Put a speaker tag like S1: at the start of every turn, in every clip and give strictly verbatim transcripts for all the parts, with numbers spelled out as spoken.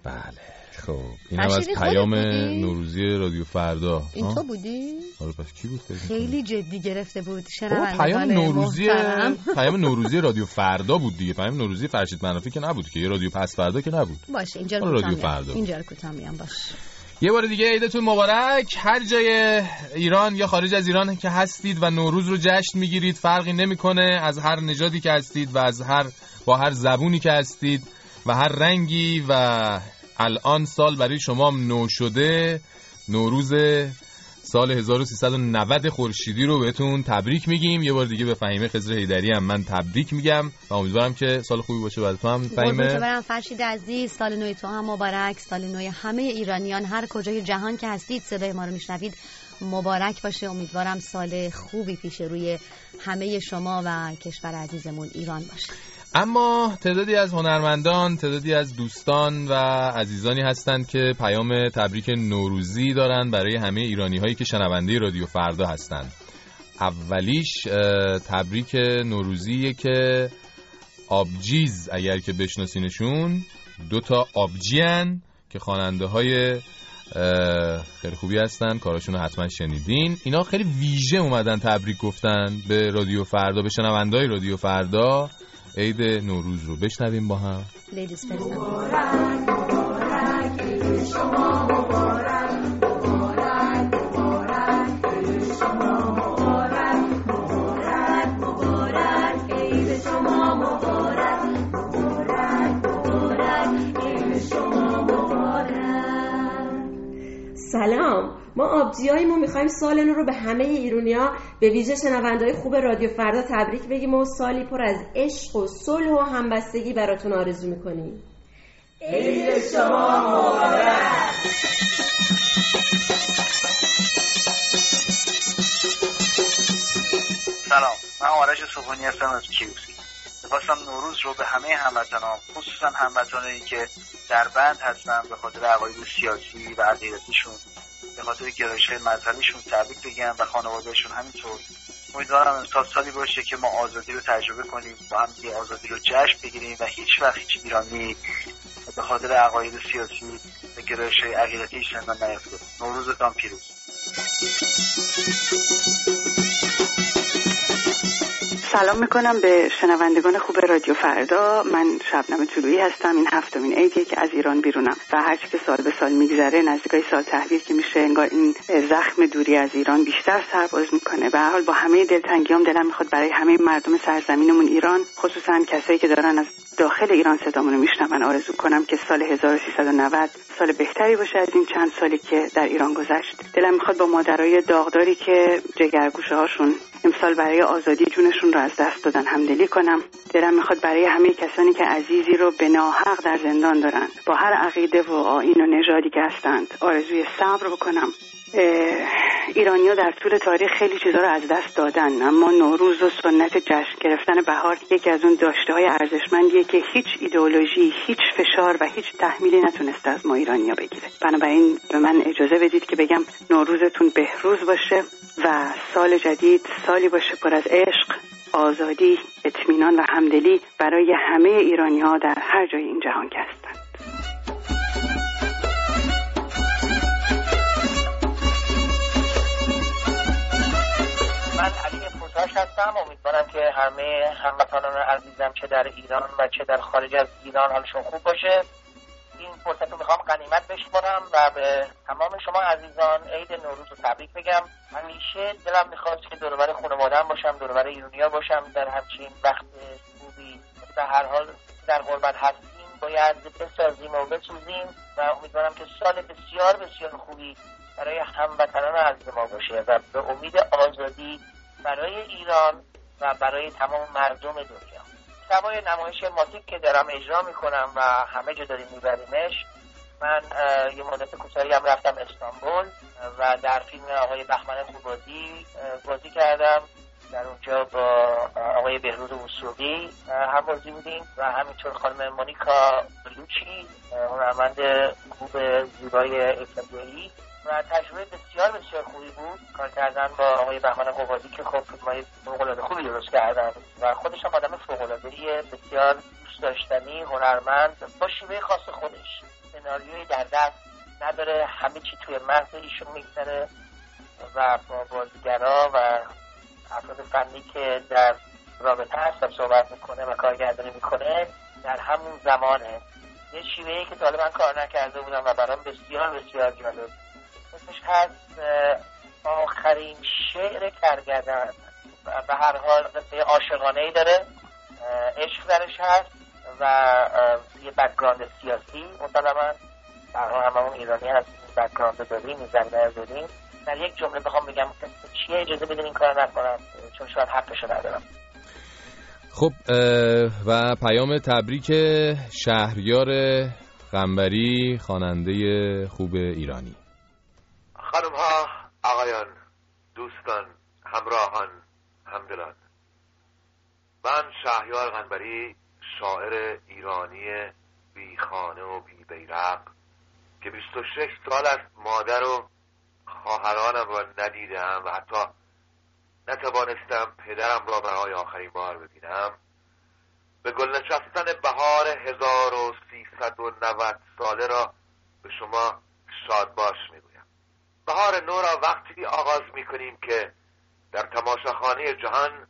S1: بله خب این هم از پیام نوروزی رادیو فردا.
S2: این تو بودی؟
S1: آره پس کی بود؟
S2: خیلی جدی گرفته بود شنوندگان
S1: پیام نوروزی پیام نوروزی رادیو فردا بود دیگه. پیام نوروزی فرشید منافی که نبود که، یه رادیو پس فردا که نبود.
S2: باشه اینجا رادیو فردا، اینجا رو کوتاه میام. باشه
S1: یه بار دیگه عیدتون مبارک. هر جای ایران یا خارج از ایران که هستید و نوروز رو جشن میگیرید، فرقی نمیکنه از هر نژادی که هستید و از هر با هر زبونی که هستید و هر رنگی. و الان سال برای شما نو شده، نوروز سال هزار و سیصد و نود خورشیدی رو بهتون تبریک میگیم. یه بار دیگه به فهیمه خضر حیدری هم من تبریک میگم و امیدوارم که سال خوبی باشه برای تو هم فهیمه.
S2: امیدوارم فرشید عزیز سال نو تو هم مبارک، سال نو همه ایرانیان هر کجای جهان که هستید صدای ما رو میشنوید مبارک باشه. امیدوارم سال خوبی پیش روی همه شما و کشور عزیزمون ایران باشه.
S1: اما تعدادی از هنرمندان، تعدادی از دوستان و عزیزانی هستند که پیام تبریک نوروزی دارن برای همه ایرانی هایی که شنونده رادیو فردا هستند. اولیش تبریک نوروزیه که آبجیز، اگر که بشناسینشون، دو تا آبجیان که خواننده های خیلی خوبی هستن، کاراشون رو حتما شنیدین. اینا خیلی ویژه اومدن تبریک گفتن به رادیو فردا، به شنونده های رادیو فردا عید نوروز رو. بشنویم با هم.
S2: لیدیز فرست.
S3: مبارک مبارک عید شما مبارک، مبارک مبارک عید شما مبارک، مبارک مبارک عید شما مبارک، مبارک مبارک عید شما مبارک. سلام، ما آبجیایی ما میخوایم سال نو رو به همه ایرانیا به ویژه شنونده‌های خوب رادیو فردا تبریک بگیم و سالی پر از عشق و صلح و همبستگی براتون آرزو میکنیم. عید شما مبارک.
S4: سلام، من آرش صبحانی هستم از کیوسک. خواستم نوروز رو به همه هموطنان، خصوصا هموطنانی که در بند هستن به خاطر عقاید سیاسی و عقیدتیشون، به خاطر گرایش‌های مذهبیشون تبریک بگم و خانواده‌شون همینطور. امیدوارم امسال سالی باشه که ما آزادی رو تجربه کنیم، با هم دیگه آزادی رو جشن بگیریم و هیچ وقت هیچ ایرانی به خاطر عقاید سیاسی و گرایش‌های عقیدتیش زندان نیفته. نوروزتان پیروز.
S5: سلام میکنم به شنوندگان خوب رادیو فردا. من شبنم طلویی هستم. این هفتمین عیدیه که از ایران بیرونم و هرچی که سال به سال میگذره، نزدیکای سال تحویل که میشه، انگار این زخم دوری از ایران بیشتر سرباز میکنه. به هر حال با همه دلتنگیام دلم میخواد برای همه مردم سرزمینمون ایران، خصوصا کسایی که دارن از داخل ایران صدامونو میشنون، آرزو کنم که سال هزار و سیصد و نود سال بهتری باشه از این چند سالی که در ایران گذشت. دلم میخواد با مادرای داغداری که جگرگوشه هاشون امسال برای آزادی جونشون رو از دست دادن همدلی کنم. دلم میخواد برای همه کسانی که عزیزی رو به ناحق در زندان دارن، با هر عقیده و آیین و نژادی که هستند، آرزوی صبر بکنم. ایرانی‌ها در طول تاریخ خیلی چیزا رو از دست دادن، اما نوروز و سنت جشن گرفتن بهار یکی از اون داشته‌های ارزشمندیه که هیچ ایدئولوژی، هیچ فشار و هیچ تحمیلی نتونسته از ما ایرانی‌ها بگیره. بنابراین به من اجازه بدید که بگم نوروزتون بهروز باشه و سال جدید سالی باشه پر از عشق، آزادی، اطمینان و همدلی برای همه ایرانی‌ها در هر جای این جهان که هستند.
S6: من علی پوزاش هستم. امیدوارم که همه هموطنان عزیزم چه در ایران و چه در خارج از ایران حالشون خوب باشه. این فرصت رو میخوام غنیمت بشمارم و به تمام شما عزیزان عید نوروز رو تبریک بگم. همیشه دلم میخواست که دور و بر خانواده‌ام باشم، دور و بر ایرانی‌ها باشم در همچین وقت خوبی. به هر حال در غربت هستیم باید بسازیم و بسوزیم و امیدوارم که سال بسیار بسیار خوبی برای هموطنان عزیز ما باشه و به امید آزادی برای ایران و برای تمام مردم دنیا. سوای نمایش ماتیک که دارم اجرا میکنم و همه جا داریم میبریمش، من یه مدت کوتاهی هم رفتم استانبول و در فیلم آقای بهمن خوبازی بازی کردم. در اونجا با آقای بهروز وثوقی هم بازی بودیم و همینطور خانم مونیکا بلوچی، هنرمند خوب زیبای ایتالیایی و تجربه بسیار بسیار خوبی بود. کار کردن با آقای بهمن قوادی که خب فیلم‌های فوق‌العاده خوبی درست کردن و خودش هم آدم فوق‌العاده‌ای، بسیار دوست داشتنی، هنرمند، با شیوه خاص خودش. سناریوی در دست نداره، همه چی توی مغز ایشون میگذره و با بازیگرا و افراد فنی که در رابطه هستن صحبت میکنه و کارگردانی میکنه در همون زمانه. یه شیوهی که تا حالا من کار نکرده بودم و برام بسیار بسیار جالب. اسمش هست آخرین شعر کرگدن. به هر حال قصه عاشقانه‌ای داره، عشق درش هست و یه بک‌گراند سیاسی مسلماً در حال هممون ایرانی هست، این بک‌گراند داریم، این زمینه داریم. در یک جمله بخوام بگم چیه اجازه بدین این کار نکنم چون شاید حقشو ندارم.
S1: خب و پیام تبریک شهریار قنبری، خواننده خوب ایرانی.
S7: خانم ها، آقایان، دوستان، همراهان، همدلان، من شهریار قنبری، شاعر ایرانی بی خانه و بی بیرق که بیست و شش سال است مادر و خواهرانم را ندیدم و حتی نتوانستم پدرم را برای آخرین بار ببینم، به گل نشستن بهار هزار و سیصد و نود ساله را به شما شاد باش میگویم. بهار نو را وقتی آغاز میکنیم که در تماشاخانه جهان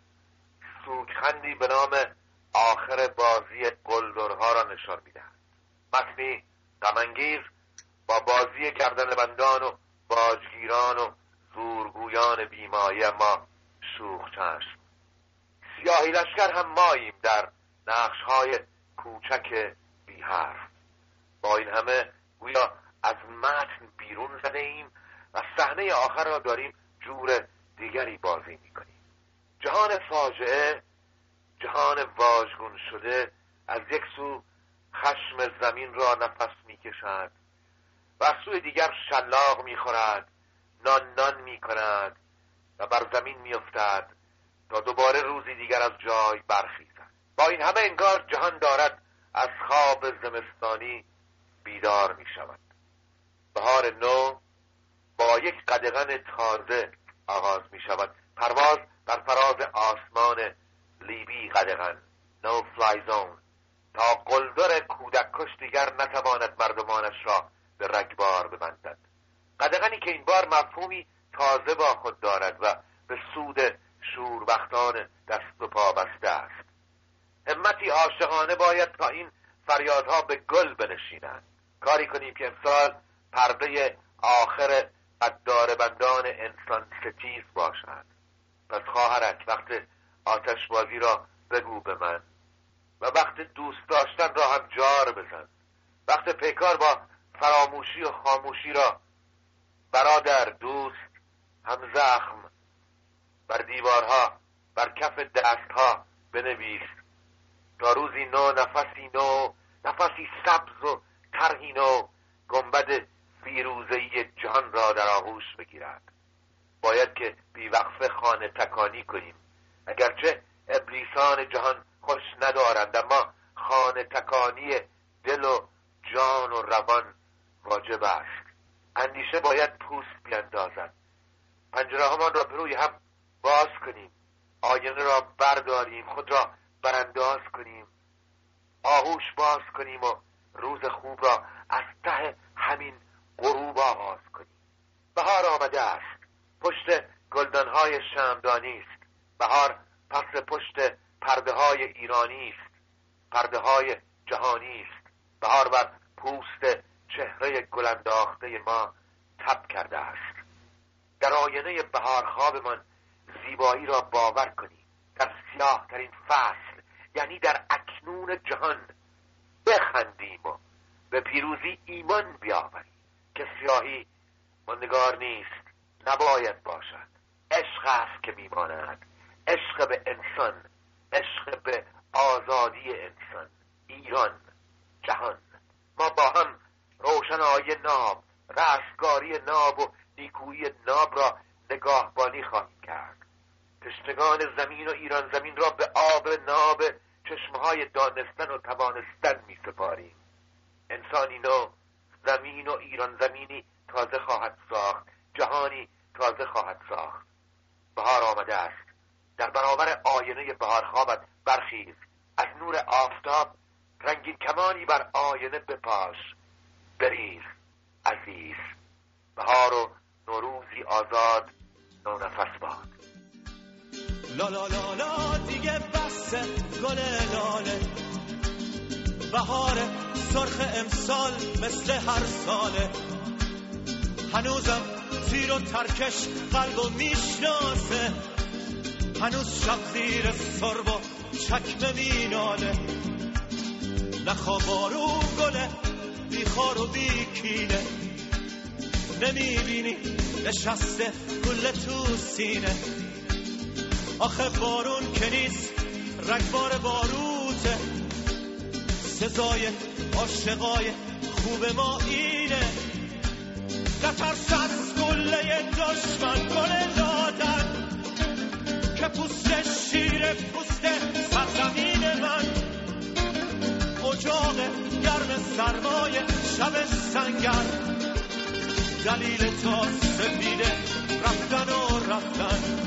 S7: سوگخندی به نام آخر بازی قلدرها را نشان میدهد. متنی غم‌انگیز با بازی گردنبندان و باجگیران و زورگویان بیمایه ما شوخ چشم. سیاهی لشکر هم ماییم در نقش‌های کوچک بی حرف. با این همه گویا از متن بیرون زده ایم و صحنه آخر را داریم جور دیگری بازی می‌کنیم. جهان فاجعه، جهان واژگون شده، از یک سو خشم زمین را نفس می‌کشد و از سوی دیگر شلاق می‌خورد، نان نان می‌کند و بر زمین می‌افتد تا دوباره روزی دیگر از جای برخیزد. با این همه انگار جهان دارد از خواب زمستانی بیدار می‌شود. بهار نو با یک قدغن تازه آغاز می‌شود. پرواز بر فراز آسمان لیبی قدغن، نو فلای زون، تا قلدر کودک کش دیگر نتواند مردمانش را به رگبار ببندد. قدغنی که این بار مفهومی تازه با خود دارد و به سود شوربختان دست و پا بسته است. همتی عاشقانه باید تا این فریادها به گل بنشینند. کاری کنیم که امسال پرده آخر قدار بندان انسان ستیز باشد. پس خواهرک وقت آتشبازی را بگو به من و وقت دوست داشتن را هم جار بزن. وقت پیکار با فراموشی و خاموشی را برادر، دوست، هم زخم بر دیوارها، بر کف دستها بنویس تا روزی نو، نفسی نو، نفسی سبز و طرحی نو گنبد فیروزه‌ای جهان را در آغوش بگیرد. باید که بیوقفه خانه تکانی کنیم. اگرچه ابلیسان جهان خوش ندارند، اما خانه تکانی دل و جان و روان واجب است. اندیشه باید پوست بیندازد. پنجره همان را به روی هم باز کنیم، آینه را برداریم، خود را برانداز کنیم، آغوش باز کنیم و روز خوب را از ته همین غروب آغاز کنیم. بهار آمده است، پشت گلدانهای شمعدانی است. بهار پس پشت پرده های ایرانی است، پرده های جهانی است. بهار بر پوست چهره گلانداخته ما تب کرده است. در آینه بهار خوابمان زیبایی را باور کنیم. در سیاه ترین فصل، یعنی در اکنون جهان، بخندیم و به پیروزی ایمان بیاوریم که سیاهی ماندگار نیست، نباید باشد. عشق است که میماند، عشق به انسان، عشق به آزادی انسان، ایران، جهان. ما با هم روشنایی ناب، رستگاری ناب و نیکویی ناب را نگاهبانی خواهیم کرد. تشنگان زمین و ایران زمین را به آب ناب چشمهای دانستن و توانستن می سپاریم. انسانی نو زمین و ایران زمینی تازه خواهد ساخت، جهانی تازه خواهد ساخت. بهار آمده است، در برابر آینه بهار خوابت برخیز، از نور آفتاب رنگین کمانی بر آینه بپاش، بریز عزیز. بهار و نوروزی آزاد نونفس باد.
S8: لا لا لا لا دیگه بسه گل لاله، بهار سرخ امسال مثل هر ساله، هنوزم زیر و ترکش قلبو میشناسه، هنوز شب زیر سرب و چکمه میناله. نخوا بارون گله بیخار و بیکینه، نمیبینی نشسته گل تو سینه. آخه بارون که نیست رگبار باروته، سزای عاشقای خوب ما اینه. نترس از گله دشمن گل دادن، که پوست شیر پوست سرزمین من، اجاق گرم سرمای شب سنگر، دلیل تا سفیده رفتن و رفتن.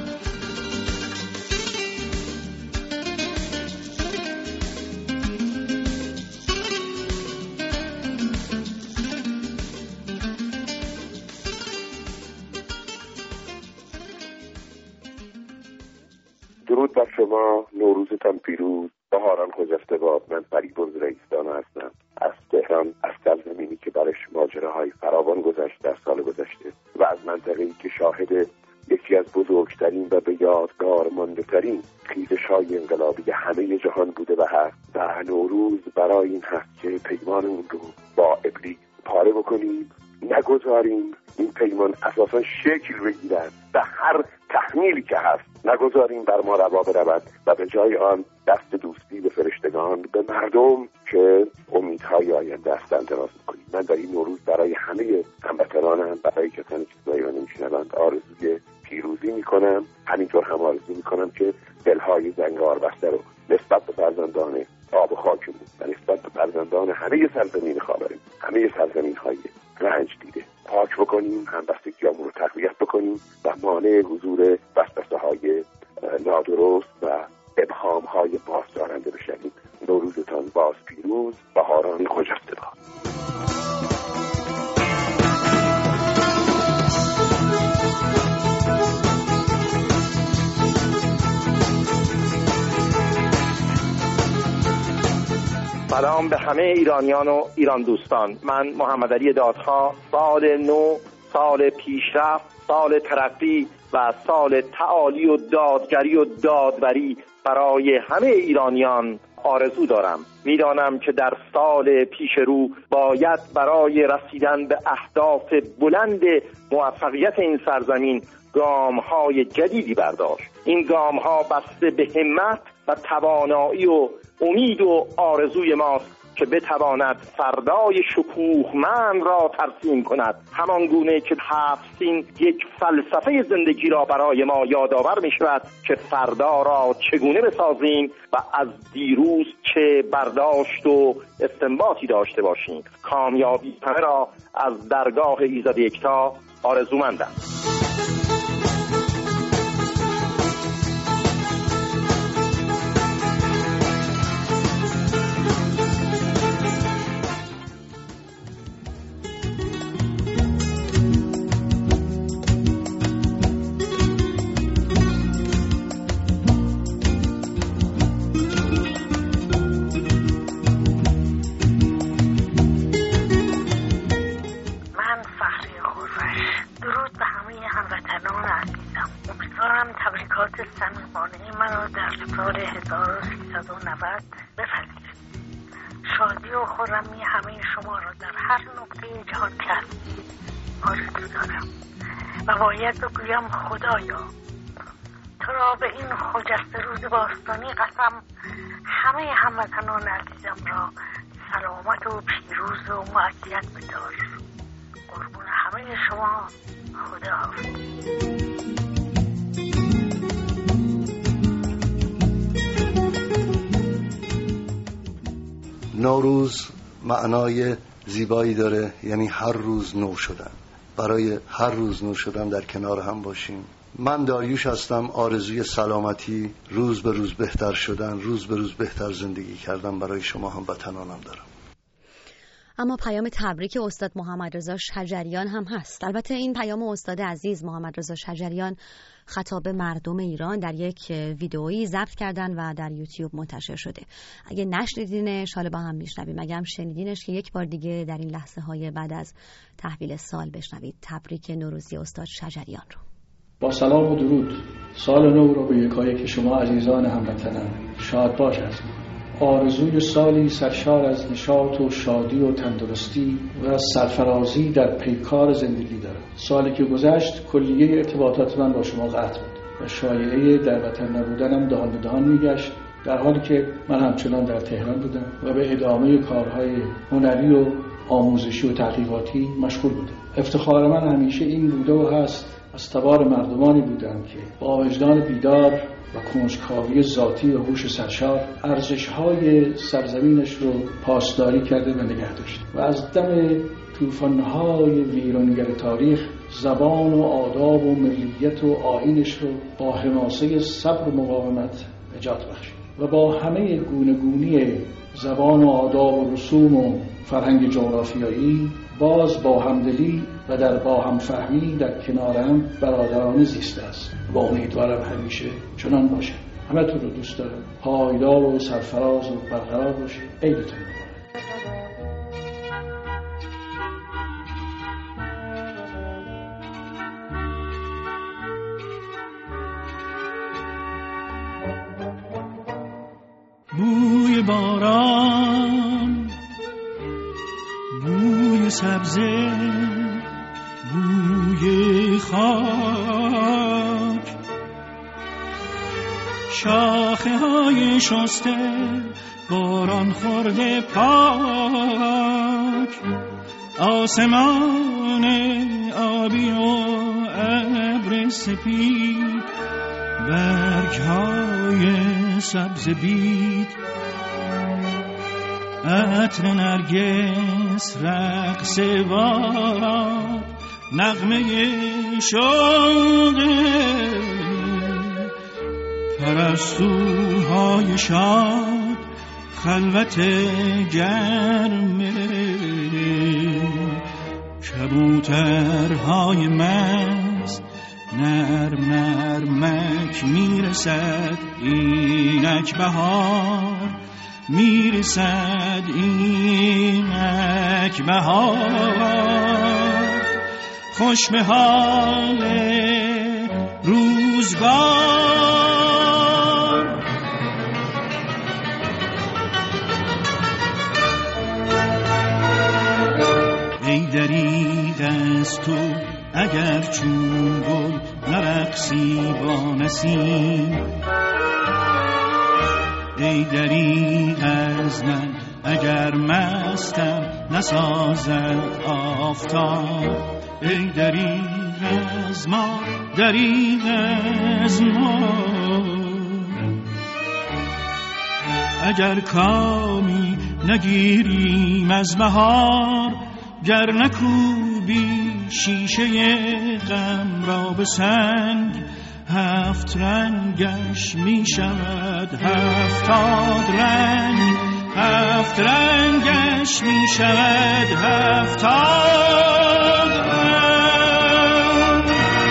S9: درود بر شما، نوروزتان پیروز، بهاران خجسته باد. من فریبرز رئیسدانا هستم از تهران، از سرزمینی که برش ماجراهای فراوان گذشت در سال گذشته و از منطقه‌ای که شاهد یکی از بزرگترین و به یادگار مانده ترین خیزش‌های انقلابی همه جهان بوده و هست. و نوروز برای این هست که پیمان اون رو با ابلیس پاره بکنیم، نگذاریم این پیمان اساسا شکل بگیرد و هر تحمیلی که هست نگذاریم بر ما روا برود و به جای آن دست دوستی به فرشتگان، به مردم که امیدهای آینده هستند دراز میکنیم. من در این نوروز برای همه هموطنانم، برای کسانی که صدای من میشنوند آرزوی پیروزی میکنم. همینطور هم آرزو میکنم که دلهای زنگار بسته رو نسبت به فرزندان آب و خاکمون و نسبت به فرزندان همه سرزمین خاورمون، همه سرزمین های رنج دیده پاک بکنیم، همبستگیامون رو تقویت بکنیم و مانع حضور وسوسه های نادرست و ابهام های بازدارنده بشویم. نوروزتان باز پیروز، بهاران خجسته باد.
S10: سلام به همه ایرانیان و ایران دوستان. من محمد علی دادخواه، سال نو، سال پیشرفت، سال ترقی و سال تعالی و دادگری و دادوری برای همه ایرانیان آرزو دارم. میدانم که در سال پیش رو باید برای رسیدن به اهداف بلند موفقیت این سرزمین گام‌های جدیدی برداشت. این گام‌ها بسته به همت و توانایی و امید و آرزوی ماست که بتواند فردای شکوهمند را ترسیم کند، همان گونه که هفت سین یک فلسفه زندگی را برای ما یادآور می شود که فردا را چگونه بسازیم و از دیروز چه برداشت و استنباطی داشته باشیم. کامیابی همه را از درگاه ایزد یکتا آرزومندم.
S11: صمیمانه منو در سال هزار و سیصد و نود بپذیرید. شادی و خرمی همه شما را در هر نقطه جهان کرد آرزو دارم و باید بگویم خدایا تو را به این خجسته روز باستانی قسم همه هموطنان عزیزم را سلامت و پیروز و معافیت بدار. قربون همه شما، خداحافظ.
S12: نوروز معنای زیبایی داره، یعنی هر روز نو شدن. برای هر روز نو شدن در کنار هم باشیم. من داریوش هستم. آرزوی سلامتی، روز به روز بهتر شدن، روز به روز بهتر زندگی کردن برای شما هموطنانم دارم.
S2: اما پیام تبریک استاد محمد رضا شجریان هم هست. البته این پیام استاد عزیز محمد رضا شجریان خطاب مردم ایران در یک ویدئویی ضبط کردن و در یوتیوب منتشر شده. اگه نشنیدینش حالا با هم میشنویم، اگه هم شنیدینش که یک بار دیگه در این لحظه های بعد از تحویل سال بشنوید. تبریک نوروزی استاد شجریان رو.
S13: با سلام و درود، سال نو رو به یکایی که شما عزیزان هموطنان شاد باش هست. آرزوی سالی سرشار از نشاط و شادی و تندرستی و سرفرازی در پیکار زندگی دارم. سالی که گذشت کلیه ارتباطات من با شما قطع بود و شایعه در وطن نبودنم دهان به دهان میگشت، در حالی که من همچنان در تهران بودم و به ادامه کارهای هنری و آموزشی و تحقیقاتی مشغول بودم. افتخار من همیشه این بوده و هست از تبار مردمانی بودم که با وجدان بیدار و کنجکاوی ذاتی و هوش سرشار ارزش‌های سرزمینش رو پاسداری کرده و نگه داشت و از دم طوفان‌های ویرانگر تاریخ زبان و آداب و ملیت و آیینش رو با حماسه صبر و مقاومت نجات بخشید و با همه گونه‌گونی زبان و آداب و رسوم و فرهنگ جغرافیایی باز با همدلی و در با هم فهمی در کنارم برادرانه زیسته است و امیدوارم همیشه چنان باشه. همه تون رو دوست دارم. پایدار و سرفراز و برقرار باشید. عیدتون
S8: بوی باران، بوی سبزه، بوی خاک، شاخه های شسته باران خورده پاک، آسمان آبی و ابر سپید، برگ های سبز بید، عطر نرگس رقص باران، نغمه شوق پرستوهای شاد، خلوت گرم کبوترهای مست، نرم نرمک میرسد اینک بهار، میرسد اینک بهار، خوش به حال روزگار. ای دریغ از تو اگر چون گل نرقصی با نسیم، ای دریغ از من اگر مستم نسازد آفتاب، ای دریغ از ما، دریغ از ما، اگر کامی نگیریم از بهار، گر نکوبی شیشه غم را به سنگ، هفت رنگش می شود هفتاد رنگ، هفت رنگش می شود هفتاد رنگ.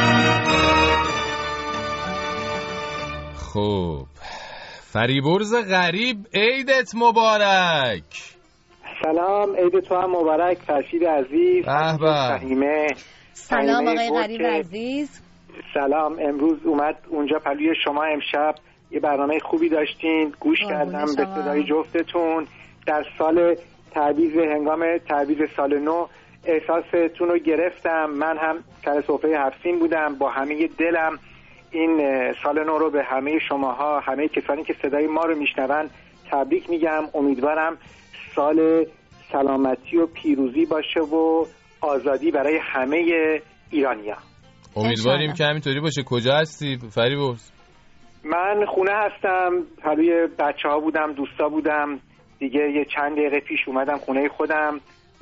S1: خب فریبرز غریب، عیدت مبارک.
S10: سلام، عید تو هم مبارک فرشید عزیز.
S1: به به.
S10: فهیمه.
S2: سلام آقای غریب عزیز.
S10: سلام. امروز اومد اونجا پلوی شما، امشب یه برنامه خوبی داشتین، گوش کردم به صدای جفتتون. در سال تعویض، هنگام تعویض سال نو احساستون رو گرفتم. من هم سر سفره هفت‌سین بودم، با همه دلم این سال نو رو به همه شماها، همه کسانی که صدای ما رو میشنون تبریک میگم. امیدوارم سال سلامتی و پیروزی باشه و آزادی برای همه ایرانی‌ها.
S1: امیدواریم که همینطوری باشه. کجا هستی فریبرز؟
S10: من خونه هستم، پلوی بچه ها بودم، دوستا بودم دیگه. یه چند دقیقه پیش اومدم خونه خودم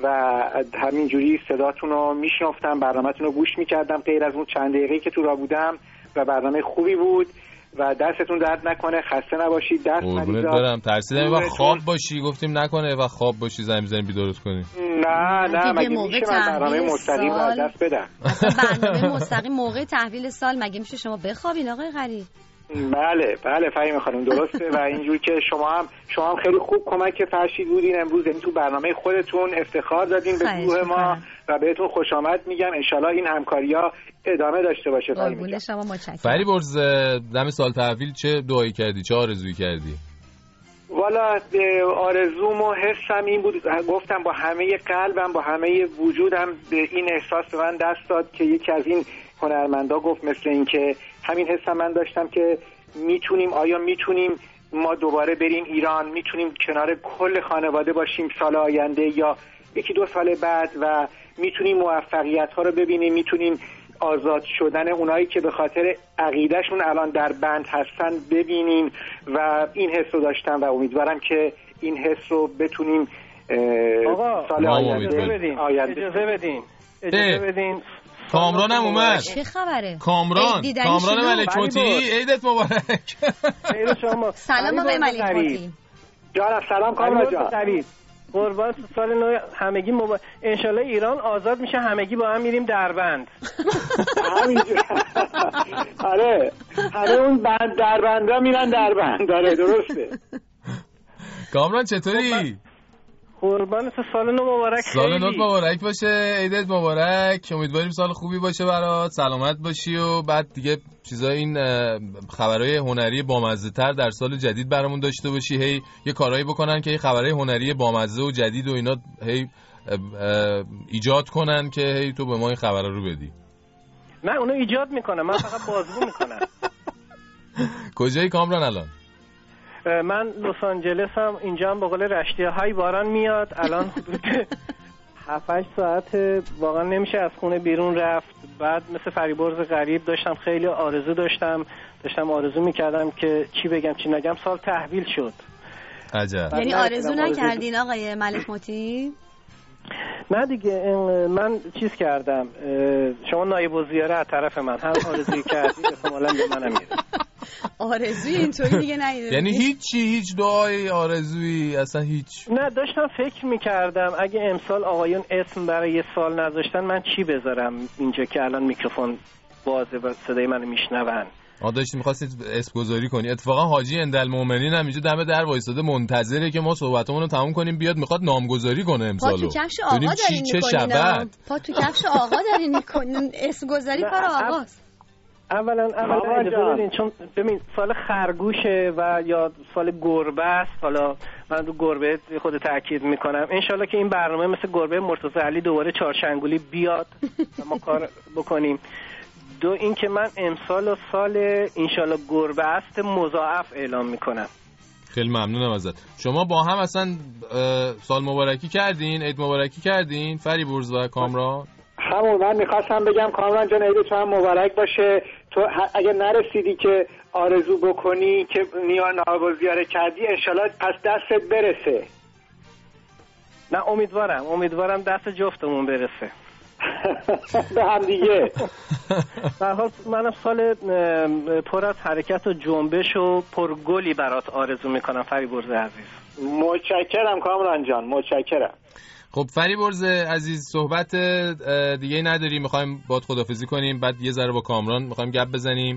S10: و همینجوری صداتون رو میشنفتم، برنامه‌تون رو گوش میکردم غیر از اون چند دقیقه‌ای که تو را بودم و برنامه خوبی بود و دستتون درد نکنه، خسته نباشید. درس
S1: قربونت برم. ترسیدم و خواب باشی، گفتیم نکنه و خواب باشی زنگ بزنیم بیدارت کنیم.
S10: نه نه مگه میشه من برنامه مستقیم رو از دست بدم؟
S2: اصلا برنامه مستقیم موقع تحویل سال مگه میشه شما بخوابین آقای غریب؟
S10: بله بله فهیم خانم درسته و اینجور که شما هم شما هم خیلی خوب کمک فرشید بودین امروز، یعنی تو برنامه خودتون افتخار دادین به گروه ما و بهتون خوش آمد میگم. انشالله این همکاری‌ها ادامه داشته باشه.
S2: قربون شما متشکرم.
S1: فریبرز دم سال تحویل چه دعایی کردی، چه آرزویی کردی؟
S10: والا آرزوم و حسم این بود، گفتم با همه قلبم با همه وجودم این احساس به من دست داد که یکی از این هنرمندا گفت مثل این که همین حسم من داشتم که میتونیم، آیا میتونیم ما دوباره بریم ایران، میتونیم کنار کل خانواده باشیم سال آینده یا یکی دو سال بعد و میتونیم موفقیت ها رو ببینیم، میتونیم آزاد شدن اونایی که به خاطر عقیدهشون الان در بند هستن ببینیم و این حس رو داشتم و امیدوارم که این حس رو بتونیم سال آینده بدیم.
S6: اجازه بدین اجازه بدین
S1: کامران هم اومد.
S2: چه خبره؟
S1: کامران کامران ملک موتی عیدت مبارک.
S6: عید شما.
S2: سلام آقای ملک موتی.
S10: جانم سلام کامران جان.
S6: قربان سال نو همگی مبارک. انشالله ایران آزاد میشه، همگی با هم میریم دربند.
S10: آره همه اون بند دربندا میرن دربند. آره درسته.
S1: کامران چطوری؟
S6: قربان سال نو مبارک.
S1: سال نو مبارک باشه، عیدت مبارک. امیدواریم سال خوبی باشه برات، سلامت باشی و بعد دیگه چیزای این خبرهای هنری بامزه تر در سال جدید برامون داشته باشی. هی یه کارایی بکنن که خبرهای هنری بامزه و جدید و اینا هی ایجاد کنن که هی تو به ما این خبرها رو بدی.
S6: نه اونو ایجاد میکنم، من فقط بازگو میکنم.
S1: کجایی کامران الان؟
S6: من لس آنجلسم، اینجا هم به قول رشتی های باران میاد. الان حدود هفت هشت ساعت واقعا نمیشه از خونه بیرون رفت. بعد مثل فریبرز غریب داشتم خیلی آرزو داشتم داشتم آرزو میکردم که چی بگم چی نگم، سال تحویل شد.
S1: عجب.
S2: یعنی آرزو نکردین آقای ملک موتی؟
S6: نه دیگه من چیز کردم، شما نایب الزیاره از طرف من هم آرزویی کردید احتمالاً به منم میره.
S2: آرزوی اینطوری دیگه نیست.
S1: یعنی هیچی، هیچ دعای آرزویی اصلا هیچ؟
S6: نه داشتم فکر میکردم اگه امسال آقایون اسم برای یه سال نذاشتن من چی بذارم اینجا که الان میکروفون بازه و صدای منو میشنون.
S1: آ داشتی می‌خواستید اسم گذاری کنی. اتفاقا حاجی اندالمومنین هم اینجا دم در وایساده منتظره که ما صحبتمون رو تموم کنیم بیاد، میخواد نامگذاری کنه امسالو.
S2: پا تو کفش آقا دارین میکنین. پا تو کفش آقا دارین میکنین. اسم گذاری کار آقاست.
S6: اولا اولا اجازه بدین چون ببین سال خرگوشه و یا سال گربه است. حالا من رو گربه خود تاکید میکنم. انشالله که این برنامه مثل گربه مرتضی علی دوباره چهارشنگولی بیاد و ما کار بکنیم. دو این که من امسال و سال انشالله گربه است مضاعف اعلام میکنم.
S1: خیلی ممنونم ازت. شما با هم اصلا سال مبارکی کردین، عید مبارکی کردین فریبرز و کامران؟
S10: همون من میخواستم بگم کامران جان عید تو هم مبارک باشه. تو اگه نرسیدی که آرزو بکنی که نیان نایب زیاره کردی انشالله پس دستت برسه.
S6: نه امیدوارم امیدوارم دست جفتمون برسه
S10: به هم دیگه.
S6: به حال منم سال پر از حرکت و جنبش و پرگلی برات آرزو میکنم فریبرز عزیز.
S10: متشکرم کامران جان متشکرم.
S1: خب فریبرز عزیز صحبت دیگه نداری، میخوایم باهات خداحافظی کنیم، بعد یه ذره با کامران میخوایم گپ بزنیم،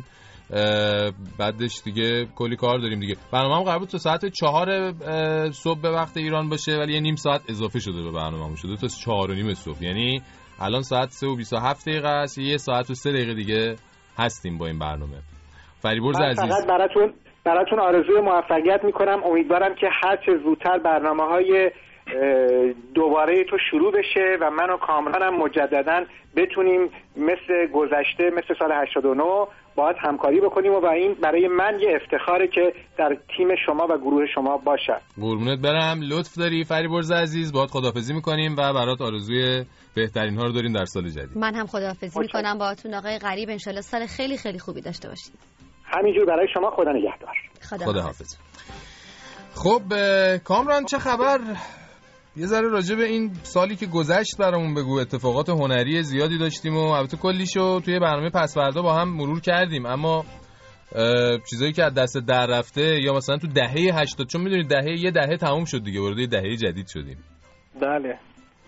S1: بعدش دیگه کلی کار داریم دیگه. برنامه‌ام قرار بود تا ساعت چهار صبح به وقت ایران باشه ولی یه نیم ساعت اضافه شده به برنامه‌مون، شده تا چهار و نیم صبح. یعنی الان ساعت سه و بیست و هفت دقیقه است، یه ساعت و سه دقیقه دیگه هستیم با این برنامه. فریبرز عزیز
S10: فقط براتون براتون آرزوی موفقیت میکنم. امیدوارم که هر چه زودتر برنامه‌های دوباره تو شروع بشه و من و کامرانم مجددا بتونیم مثل گذشته مثل سال هشتاد و نه باهات همکاری بکنیم و این برای من یه افتخاره که در تیم شما و گروه شما باشم.
S1: قربونت برم، لطف داری فریبرز عزیز. باهات خداحافظی میکنیم و برات آرزوی بهترین ها رو داریم در سال جدید.
S2: من هم خداحافظی میکنم باهاتون آقای غریب، انشالله سال خیلی خیلی خوبی داشته باشید.
S10: همینجور برای شما. خدا نگهدار.
S2: خداحافظ.
S1: خب کامران چه خبر؟ یه ذره راجع به این سالی که گذشت برامون بگو. اتفاقات هنری زیادی داشتیم و البته کلیشو توی برنامه پس فردا با هم مرور کردیم، اما چیزایی که از دست در رفته یا مثلا تو دهه هشتاد، چون میدونید دهه یه دهه تموم شد دیگه، وارد دهه جدید شدیم.
S10: بله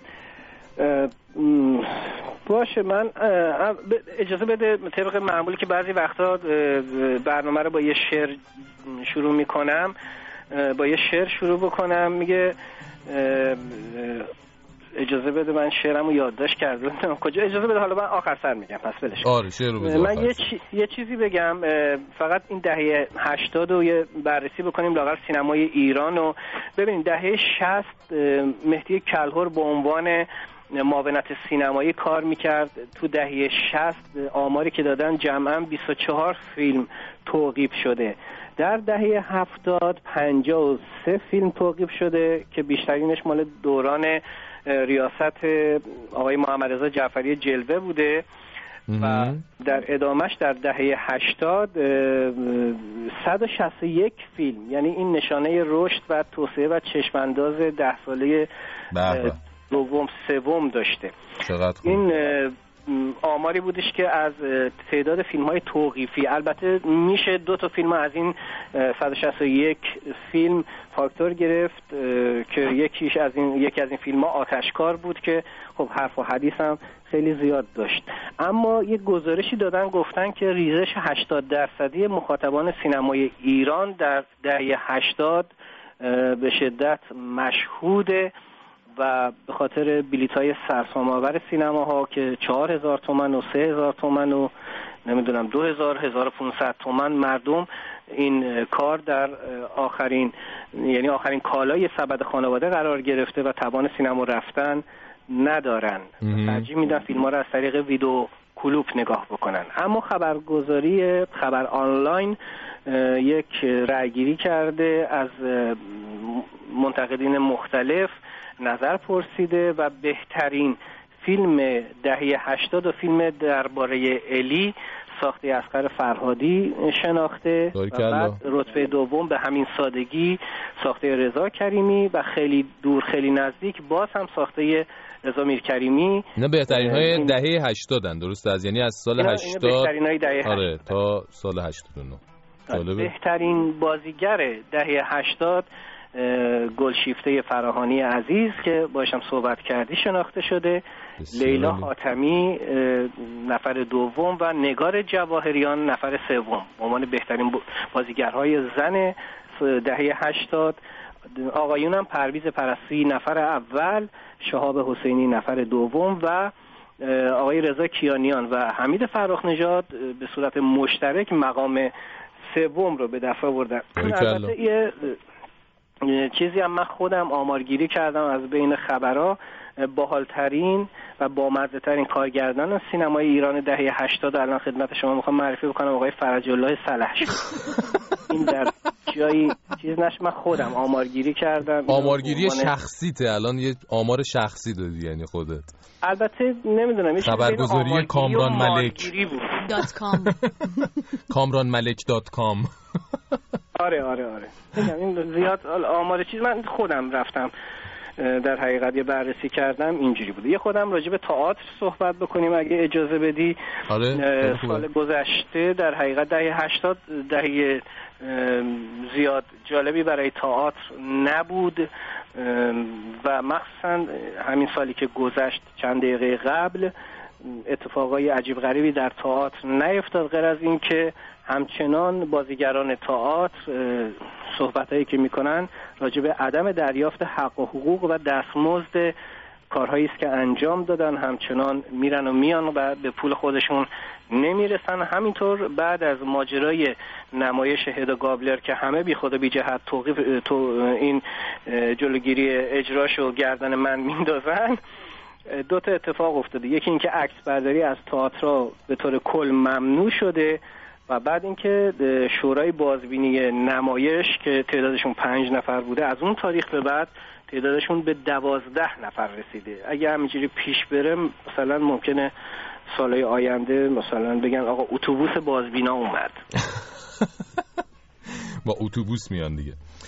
S10: باشه، من اجازه بده طبق معمولی که بعضی وقتا برنامه رو با یه شعر شروع میکنم، با یه شعر شروع بکنم. میگه اجازه بده من شعرمو یادداشت کردم کجا، اجازه بده حالا من آخر سر میگم پس ولش.
S1: آره شعر رو بذار.
S10: من یه, چی... یه چیزی بگم، فقط این دهه هشتاد رو یه بررسی بکنیم لااقل سینمای ایران رو ببینید. دهه شصت مهدی کلهر به عنوان معاونت سینمایی کار میکرد. تو دهه شصت آماری که دادن جمعاً بیست و چهار فیلم توقیف شده. در دهه هفتاد پنجاه و سه فیلم توقیف شده که بیشترینش مال دوران ریاست آقای محمد رضا جعفری جلوه بوده و در ادامش در دهه هشتاد صد و شصت و یک فیلم، یعنی این نشانه رشد و توسعه و چشمانداز ده ساله دوم سوم داشته. این آماری بودش که از تعداد فیلم‌های توقیفی، البته میشه دو تا فیلم از این صد و شصت و یک فیلم فاکتور گرفت که یکیش از این یکی از این فیلم‌ها آتشکار بود که خب حرف و حدیث هم خیلی زیاد داشت. اما یک گزارشی دادن گفتن که ریزش هشتاد درصدی مخاطبان سینمای ایران در دهه هشتاد به شدت مشهوده و به خاطر بلیط‌های سرسام‌آور سینماها که چهار هزار تومان و سه هزار تومان و نمیدونم دو هزار هزار و پانصد تومان مردم این کار در آخرین یعنی آخرین کالای سبد خانواده قرار گرفته و توان سینما رفتن ندارن، ترجیح میدن فیلم‌ها رو از طریق ویدیو کلوپ نگاه بکنن. اما خبرگزاری خبر آنلاین یک رأیگیری کرده، از منتقدین مختلف نظر پرسیده و بهترین فیلم دهه هشتاد و فیلم درباره الی ساخته اصغر فرهادی شناخته و بعد رتبه دوم به همین سادگی ساخته رضا کریمی و خیلی دور خیلی نزدیک باز هم ساخته رضا میرکریمی.
S1: نه بهترین های دهه هشتادن درسته، از یعنی از سال هشتاد
S10: بهترین های دهه
S1: آره تا سال هشتاد و نه.
S10: بهترین بازیگر دهه هشتاد گلشیفته فراهانی عزیز که باشم صحبت کردی شناخته شده، لیلا حاتمی نفر دوم و نگار جواهریان نفر سوم به عنوان بهترین بازیگرهای زن دهه هشتاد. آقایون هم پرویز پرستویی نفر اول، شهاب حسینی نفر دوم و آقای رضا کیانیان و حمید فرخ نژاد به صورت مشترک مقام سوم رو به دست آوردن. البته یه چیزی هم من خودم آمارگیری کردم از بین خبرها، باحالترین و بامزه‌ترین کارگردان سینمای ایران دهه هشتاد الان خدمت شما میخوام معرفی بکنم آقای فرج الله صلحشوری. این در جایی چیز نش من خودم آمارگیری کردم.
S1: آمارگیری شخصیته، الان یه آمار شخصی دادی یعنی خودت؟
S10: البته نمیدونم،
S1: خبرگزاری کامران ملک
S2: دات کام
S1: کامران ملک دات کام.
S10: آره آره آره میگم این زیاد آمار چیز من خودم رفتم در حقیقت یه بررسی کردم اینجوری بوده. یه خودم راجع به تئاتر صحبت بکنیم اگه اجازه بدی.
S1: آره
S10: سال گذشته در حقیقت دهه هشتاد دهه زیاد جالبی برای تئاتر نبود و مخصوصا همین سالی که گذشت چند دقیقه قبل اتفاقای عجیب غریبی در تئاتر نیفتاد غیر از این که همچنان بازیگران تئاتر صحبتایی که میکنن راجع به عدم دریافت حق و حقوق و دستمزد کارهایی است که انجام دادن همچنان میرن و میان و به پول خودشون نمیرسن. همینطور بعد از ماجرای نمایش هدا گابلر که همه بی خود و بی جهت توقیف تو این جلوگیری اجراشو گردن من میندازن، دو تا اتفاق افتاده. یکی اینکه عکس برداری از تئاتر به طور کل ممنوع شده و بعد اینکه شورای بازبینی نمایش که تعدادشون پنج نفر بوده از اون تاریخ به بعد تعدادشون به دوازده نفر رسیده. اگه همینجوری پیش بره مثلا ممکنه سالهای آینده مثلا بگن آقا اتوبوس بازبینا اومد.
S1: با اتوبوس میان دیگه.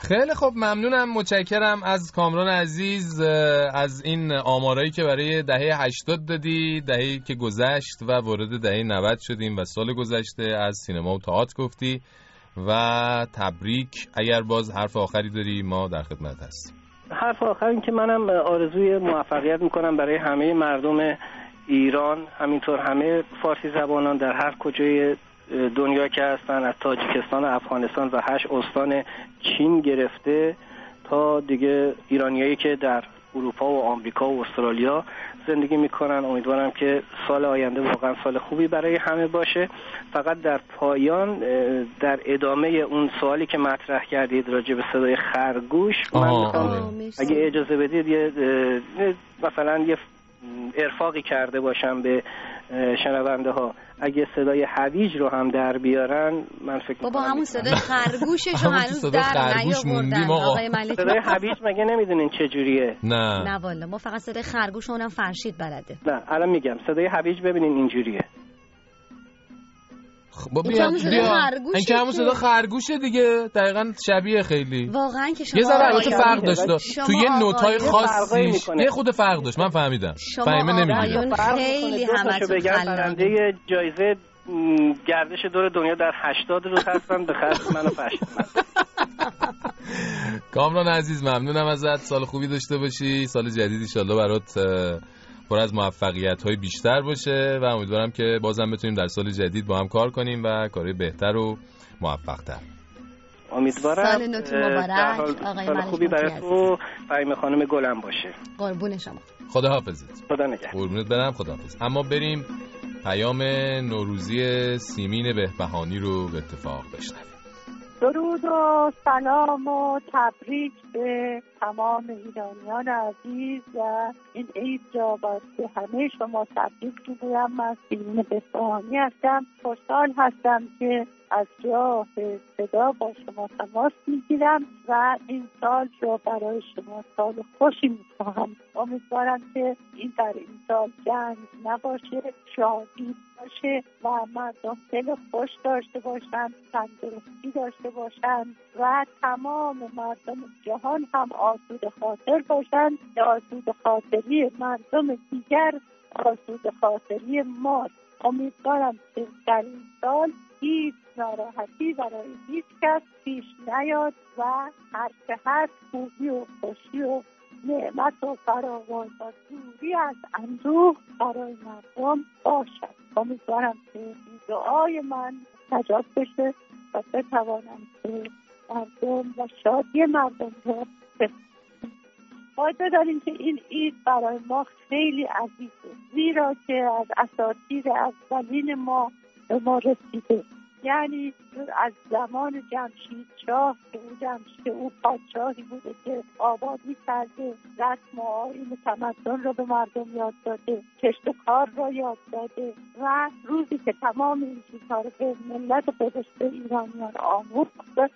S1: خیلی خب ممنونم، متشکرم از کامران عزیز از این آمارایی که برای دهه هشتاد دادی، دهه‌ای که گذشت و وارد دهه نود شدیم و سال گذشته از سینما و تئاتر گفتی و تبریک. اگر باز حرف آخری داری ما در خدمت هستیم.
S10: حرف آخر این که منم آرزوی موفقیت میکنم برای همه مردم ایران، همینطور همه فارسی زبانان در هر کجای دنیا که هستن، از تاجیکستان و افغانستان و هشت استان چین گرفته تا دیگه ایرانیایی که در اروپا و آمریکا و استرالیا زندگی میکنن. امیدوارم که سال آینده واقعا سال خوبی برای همه باشه. فقط در پایان در ادامه اون سوالی که مطرح کردید راجع به صدای خرگوش، من میخوام اگه اجازه بدید یه مثلا یه ارفاقی کرده باشم به شنونده ها. اگه صدای هویج رو هم در بیارن من فکر
S2: بابا همون صدای خرگوشش رو هنوز در نیاوردن آقای ملکی.
S10: صدای هویج مگه نمیدونین چه جوریه؟
S1: نه
S2: نه والا ما فقط صدای خرگوش اونم فرشید بلده.
S10: نه الان میگم صدای هویج ببینین اینجوریه.
S1: با بیا بیا این که همون صدا خرگوشه دیگه، دقیقاً شبیه خیلی.
S2: واقعا که شما
S1: یه ذره البته فرق داشت تو یه نوتای خاصی، یه خود فرق داشت، من فهمیدم. فهمه نمیدونم
S2: خیلی همتون
S10: برنده جایزه گردش دور دنیا در هشتاد روز هستن به خاطر منو فشردن.
S1: کامران عزیز ممنونم ازت، سال خوبی داشته باشی، سال جدید ان شاءالله برات پر از موفقیت‌های بیشتر باشه و امیدوارم که بازم بتونیم در سال جدید با هم کار کنیم و کارهای بهتر و موفق‌تر.
S10: امیدوارم
S2: سال نوتون مبارک آقای ملک.
S10: خوبی برای تو فهیم خانم گلم باشه.
S2: قربون شما.
S1: خداحافظت.
S10: خدا نگهدار.
S1: قربونت برم، خداحافظ. اما بریم پیام نوروزی سیمین بهبهانی رو به اتفاق بشنویم.
S11: درود و سلام و تبریک به تمام ایرانیان عزیز و این عید را با به همه شما تبریک میگویم. من سیمین بهبهانی هستم، خوشحال هستم که از راه صدا با شما تماس میگیرم و این سال رو برای شما سال خوشی میخواهم. امیدوارم که این در این سال جنگ نباشه، شادی باشه و مردم دل خوش داشته باشند، تندرستی داشته باشند و تمام مردم جهان هم آسوده خاطر باشند. آسوده خاطری مردم دیگر آسوده خاطری ما. امیدوارم که در این سال هیچ ناراحتی برای هیچ کس پیش نیاد و هر که هست خوبی و خوشی و نعمت و فراوان و دوری از اندوه برای مردم باشد. امیدوارم که این دعای من مستجاب بشه و بتوانم که مردم و شادی مردم رو بسازم. باید بدانیم که این عید برای ما خیلی عزیزه، زیرا که از اساطیر اولین ما به ما رسیده. یعنی از زمان جمشید شاه که او جمشید او پادشاهی بوده که آبادی کرده، رسم و آیین تمدن رو به مردم یاد داده، کشت کار رو یاد داده و روزی که تمام این چیزها رو به ملت خودش به ایرانیان آموخت،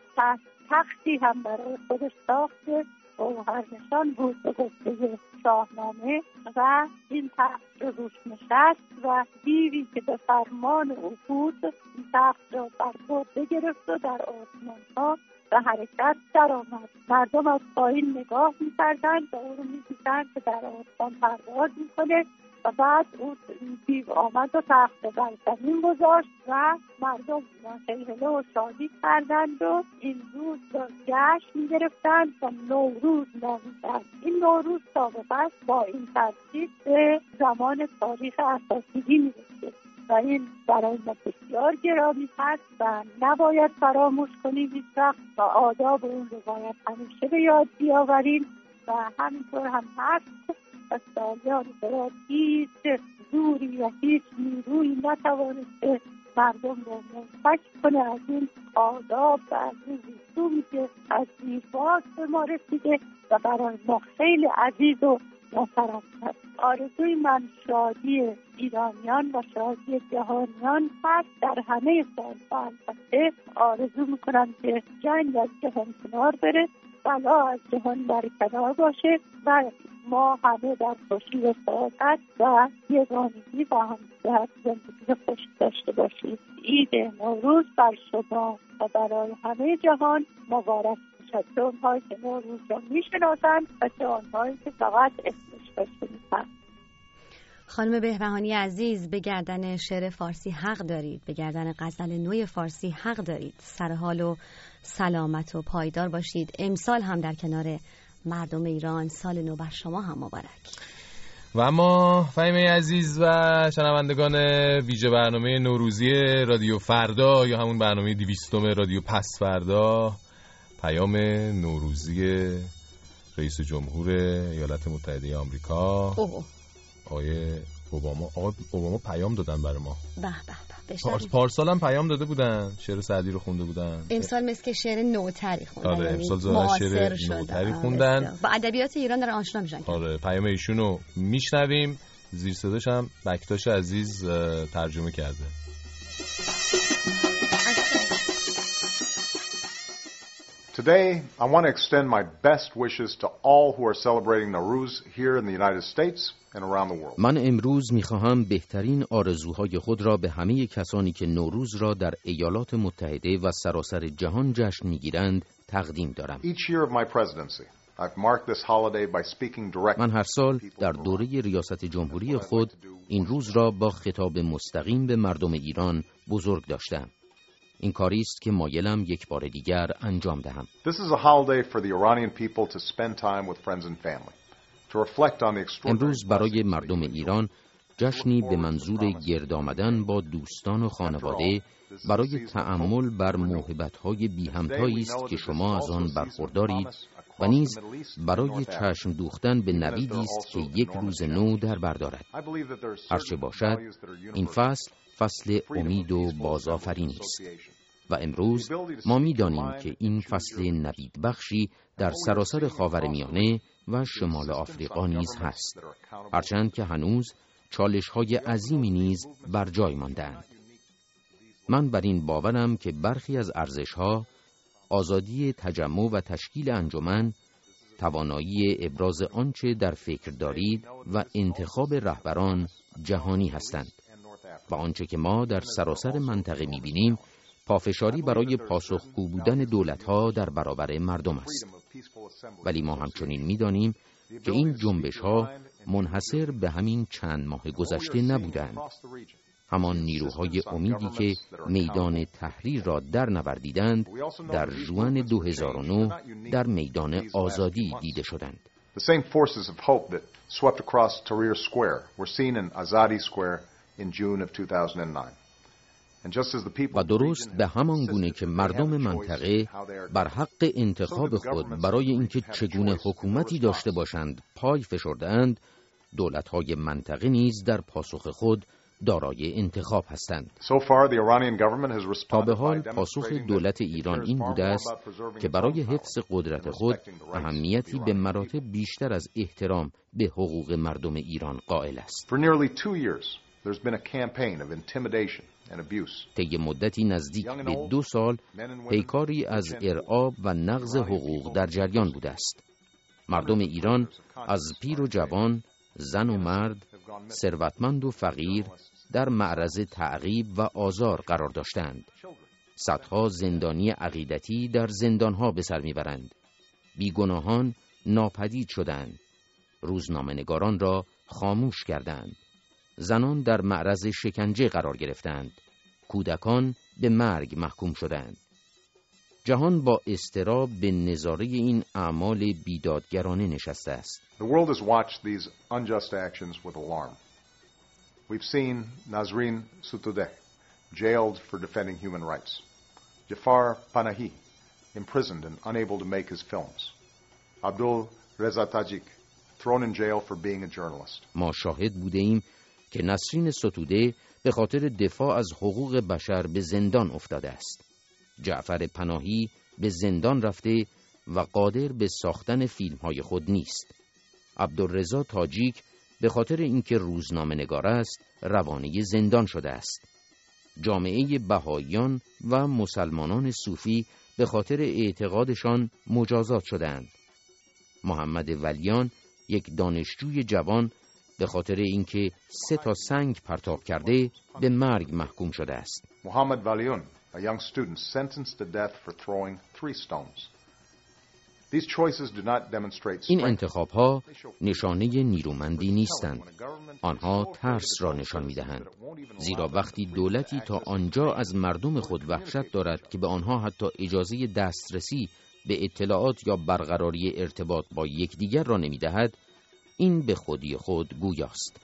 S11: تختی هم برای خودش ساخته گوهر نشان بود به گفته شاهنامه و این تخت رو روش نشست و دیوی که به فرمان او بود این تخت رو بر عهده گرفت و در آسمان ها به حرکت در آمد. مردم از پایین نگاه می‌کردند و او رو می‌دیدند که در آسمان پرواز می‌کنه و بعد او دیو آمد و تخت بر زمین گذاشت و مردم هیهله و شادی کردند و این روز را جشن می‌گرفتند و نوروز نامیدند. این نوروز سابقه با این ترتیب به زمان تاریخ اساطیری می‌رسه و این برای ما بسیار گرامی هست و نباید فراموش کنیم هیچ وقت و آداب اون رو باید همیشه به یاد بیاوریم و همینطور هم هست و سالیان دراز هیچ زوری و هیچ نیروی نتوانسته مردم رو منفک کنه از این آداب و از این رسومی که از میراث به ما رسیده و برای ما خیلی عزیز و محترم هست. آرزوی من شادی ایرانیان و شادی جهانیان هست در همه سال و البته آرزو میکنم که جنگ از جهان کنار بره، بلا از جهان برکنار باشه و ما همه در خوشی و سعادت و یگانگی و همدیگر زندگی خوش داشته باشیم. عید نوروز بر شما و برای همه جهان مبارک. چه اونهایی که نوروز را میشناسند و چه آنهایی که فقط اسمش را شنیدند.
S2: خانم بهبهانی عزیز، به گردن شعر فارسی حق دارید، به گردن غزل نوی فارسی حق دارید. سرحال و سلامت و پایدار باشید. امسال هم در کنار مردم ایران سال نو بر شما هم مبارک.
S1: و اما فهیمه عزیز و شنوندگان ویژه برنامه نوروزی رادیو فردا یا همون برنامه دویستم رادیو پس فردا، پیام نوروزی رئیس جمهور ایالات متحده آمریکا آقای اوباما. آقای اوباما پیام دادن برای ما.
S2: به به به.
S1: پارس پارسال هم پیام داده بودن، شعر سعدی رو خونده بودن.
S2: امسال مثل که شعر نوتری خوندن.
S1: آره امسال زیاد شعر نوتری خوندن.
S2: با ادبیات ایران دارن آشنا میشن.
S1: آره پیام ایشون رو میشنویم. زیر صداش هم بکتاش عزیز ترجمه کرده.
S14: Today, I want to extend my best wishes to all who are celebrating Nowruz here in the United States and around the world.
S15: من امروز می‌خواهم بهترین آرزوهای خود را به همه کسانی که نوروز را در ایالات متحده و سراسر جهان جشن می‌گیرند تقدیم دارم.
S14: Each year of my presidency, I've marked this holiday by speaking directly.
S15: من هر سال در دوره ریاست جمهوری خود این روز را با خطاب مستقیم به مردم ایران بزرگ داشتم. این کاری است که مایلم یک بار دیگر انجام دهم.
S14: This is a holiday for the Iranian people to spend time with friends and family, to reflect on the extraordinary.
S15: امروز برای مردم ایران جشنی به منظور گرد آمدن با دوستان و خانواده برای تأمل بر موهبت‌های بی-همتایی است که شما از آن برخوردارید و نیز برای چشم دوختن به نویدی است که یک روز نو در بر دارد. هرچه باشد این فصل فصل امید و بازآفرینی است و امروز ما می‌دانیم که این فصل نوید بخشی در سراسر خاورمیانه و شمال آفریقا نیز هست، هرچند که هنوز چالش‌های عظیمی نیز بر جای مانده‌اند. من بر این باورم که برخی از ارزش‌ها، آزادی تجمع و تشکیل انجمن، توانایی ابراز آنچه در فکر دارید و انتخاب رهبران جهانی هستند و آنچه که ما در سراسر منطقه می‌بینیم پافشاری برای پاسخگو بودن دولت‌ها در برابر مردم است. ولی ما همچنین می‌دانیم که این جنبش‌ها منحصر به همین چند ماه گذشته نبودند. همان نیروهای امیدی که میدان تحریر را در نوردیدند در ژوئن دو هزار و نه در میدان آزادی دیده شدند.
S14: The same forces of hope that swept across Tahrir Square were seen in Azadi Square in June of two thousand nine.
S15: و درست به همان گونه که مردم منطقه بر حق انتخاب خود برای اینکه چگونه حکومتی داشته باشند پای فشردند، دولت‌های منطقه نیز در پاسخ خود دارای انتخاب هستند. تا به حال پاسخ دولت ایران این بوده است که برای حفظ قدرت خود اهمیتی به مراتب بیشتر از احترام به حقوق مردم ایران قائل است. طی مدتی نزدیک به دو سال پیکاری از ارعاب و نقض حقوق در جریان بوده است. مردم ایران از پیر و جوان، زن و مرد، ثروتمند و فقیر در معرض تعقیب و آزار قرار داشتند. صدها زندانی عقیدتی در زندانها به سر میبرند. بیگناهان ناپدید شدند. روزنامه‌نگاران را خاموش کردند. زنان در معرض شکنجه قرار گرفتند. کودکان به مرگ محکوم شدند. جهان با اضطراب به نظاره این اعمال بیدادگرانه نشسته است.
S14: The world has watched these unjust actions with alarm. We've seen Nazrin Sotoudeh jailed for defending human rights. Jafar Panahi imprisoned and unable to make his films. Abdul Reza Tajik thrown in jail for being a journalist.
S15: ما شاهد بوده ایم که نسرین ستوده به خاطر دفاع از حقوق بشر به زندان افتاده است. جعفر پناهی به زندان رفته و قادر به ساختن فیلم‌های خود نیست. عبدالرضا تاجیک به خاطر اینکه روزنامه‌نگار است روانه زندان شده است. جامعه بهائیان و مسلمانان صوفی به خاطر اعتقادشان مجازات شدند. محمد ولیان یک دانشجوی جوان به خاطر اینکه سه تا سنگ پرتاب کرده به مرگ محکوم شده است.
S14: محمد ولیان, a young student sentenced to death for throwing three stones.
S15: این انتخاب‌ها نشانه نیرومندی نیستند. آنها ترس را نشان می‌دهند. زیرا وقتی دولتی تا آنجا از مردم خود وحشت دارد که به آنها حتی اجازه دسترسی به اطلاعات یا برقراری ارتباط با یکدیگر را نمی‌دهد، این به خودی خود گویاست.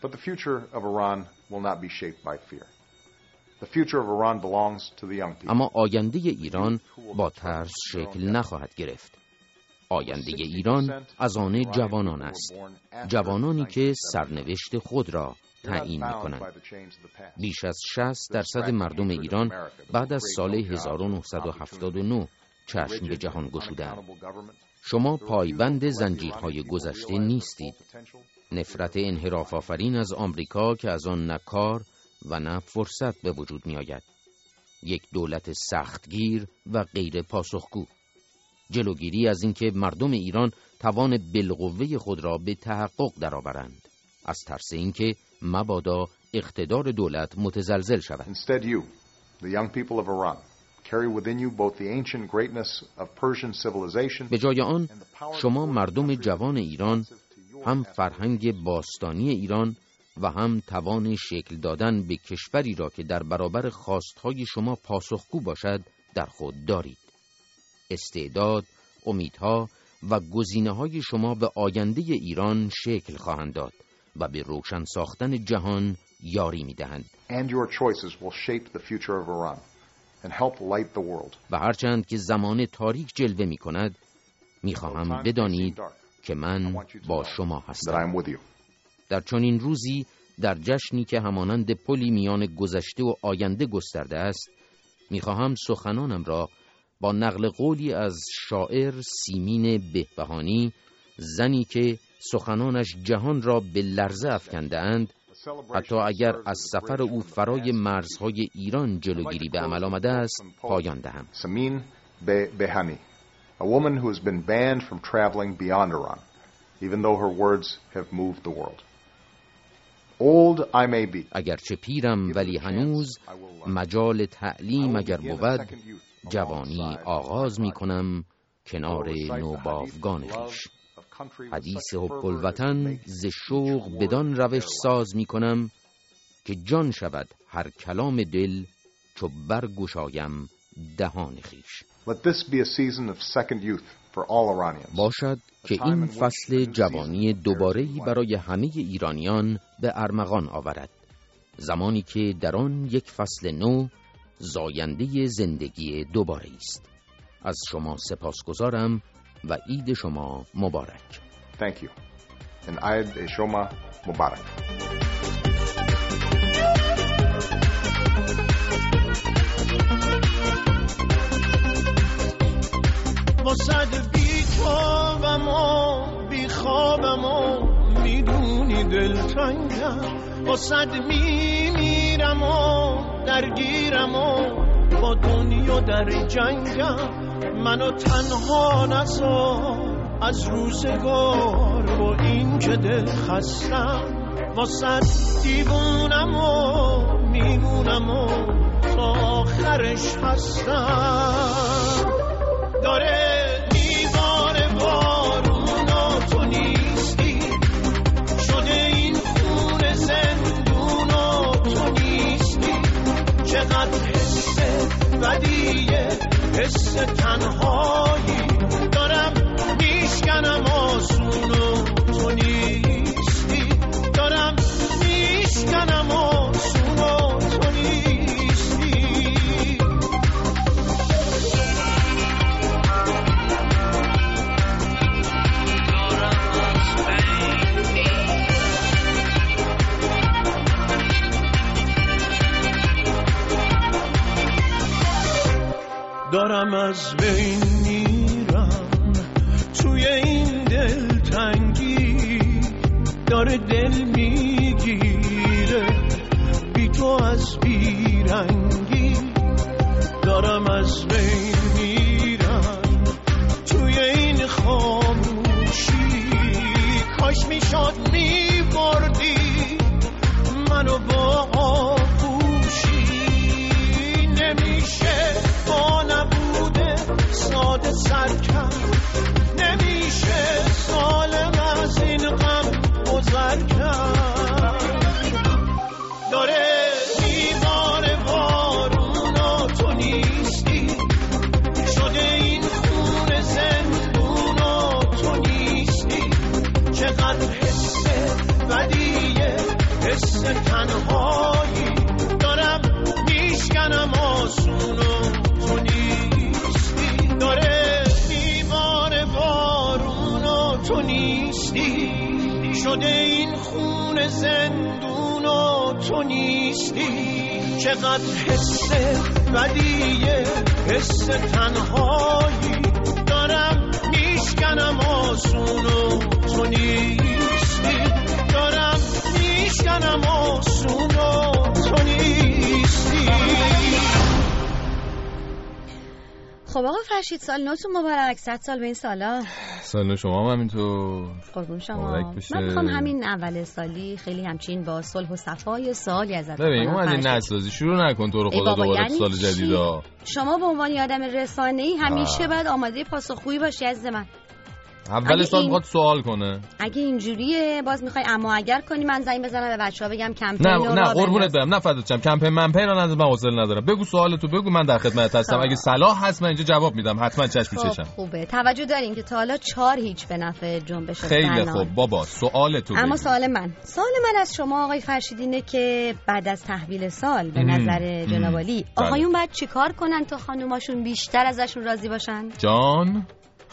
S15: اما آینده ایران با ترس شکل نخواهد گرفت. آینده ایران از آن جوانان است، جوانانی که سرنوشت خود را تعیین می‌کنند. بیش از شصت درصد مردم ایران بعد از سال هزار و نهصد و هفتاد و نه چشم به جهان گشودند. شما پایبند زنجیرهای گذشته نیستید. نفرت انحراف آفرین از آمریکا که از آن نه کار و نه فرصت به وجود می آید. یک دولت سختگیر و غیر پاسخگو. جلوگیری از اینکه مردم ایران توان بالقوه خود را به تحقق درآورند، از ترس اینکه مبادا اقتدار دولت متزلزل شود.
S14: Instead you, the young people of Iran, carry within you both the ancient greatness of Persian civilization.
S15: به جای آن شما مردم جوان ایران هم فرهنگ باستانی ایران و هم توان شکل دادن به کشوری را که در برابر خواستهای شما پاسخگو باشد در خود دارید. استعداد، امیدها و گزینه‌های شما به آینده ایران شکل خواهند داد و به روشن ساختن جهان یاری می‌دهند.
S14: And your choices will shape the future of Iran and help light the world.
S15: و هرچند که زمان تاریک جلوه می‌کند، می‌خواهم بدانید که من با شما هستم. در چنین روزی، در جشنی که همانند پلی میان گذشته و آینده گسترده است، می‌خواهم سخنانم را با نقل قولی از شاعر سیمین بهبهانی، زنی که سخنانش جهان را به لرزه افکنده اند، حتی اگر از سفر او فرای مرزهای ایران جلوگیری به عمل آمده است، پایان دهم.
S14: سیمین بهبهانی، a woman who has been banned from traveling beyond Iran, even though her words have moved the world. Old I may be.
S15: اگرچه پیرم ولی هنوز مجال تعلیم اگر بود، جوانی آغاز می کنم کنار نوباوگان خویش. حدیث حب الوطن ز شوق بدان روش ساز می کنم که جان شود هر کلام دل چو برگشایم دهان خویش.
S14: Let this be a season of second youth for all Iranians.
S15: باشد که این فصل جوانی دوباره‌ای برای همه ایرانیان به ارمغان آورد. زمانی که در آن یک فصل نو زاینده زندگی دوباره است. از شما سپاسگزارم و عید شما مبارک.
S14: Thank you. And عید شما مبارک.
S8: واسد بی خوابم و بی خوابم و میدونی دلتنگم، واسد میمیرم و درگیرم و با دنیا در جنگم. منو تنها نذار از روزگار و این که دل خستم، واسد دیوونم و میمونم و تا آخرش هستم. داره میباره بارون و تو نیستی، شده این خون زندون و تو نیستی. چقدر حس بدیه، حس تنهایی دارم میشکنم آسون و تو نیستی. دارم میشکنم آسون و تو نیستی. دارم از بین میرم توی این دلتنگی، داره دل میگیره بی تو از بیرنگی. دارم از بین میرم توی این خاموشی، کاش میشد میبردی منو با آغوشی. نمیشه با نبوده ساده سر کرد، نمیشه زندون و تو نیستی، چقدر حس بدیه، حس تنهایی دارم میشکنم آسون و تو نیستی، دارم میشکنم آسون و تو نیستی.
S2: خب آقا فرشید سال نوتون مبارک، صد سال به این سالا.
S1: سال نو شما هم همینطور.
S2: قربون شما. من میخوام همین اول سالی خیلی همچین با صلح و صفای سالی ازت کنم.
S1: ببین اون از این نسازی شروع نکن تو رو خدا دوباره یعنی سال جدیدا.
S2: شما به عنوان آدم رسانه‌ای همیشه باید آماده پاسخگویی باشی عزیز من.
S1: اول سال این... میخواد سوال کنه.
S2: اگه اینجوریه باز میخوای اما اگر کنی من زنگ بزنم به بچه‌ها بگم کمپین
S1: نه نه قربونت برم، نه فدات شم، کمپین منپین رو ندارم، من حوصله ندارم. بگو سوالتو بگو، من در خدمت هستم. اگه صلاح هست من اینجا جواب میدم، حتما چشم
S2: خب
S1: چشم.
S2: خوبه. توجه دارین که تا حالا چهار هیچ به نفع جنبش
S1: خیلی خوب بابا، سوالتو بگو.
S2: اما سوال من سوال من از شما آقای فرشید اینه که بعد از تحویل سال به نظر جناب عالی آقایون باید چیکار کنن تا خانوماشون بیشتر ازشون راضی باشن؟
S1: جان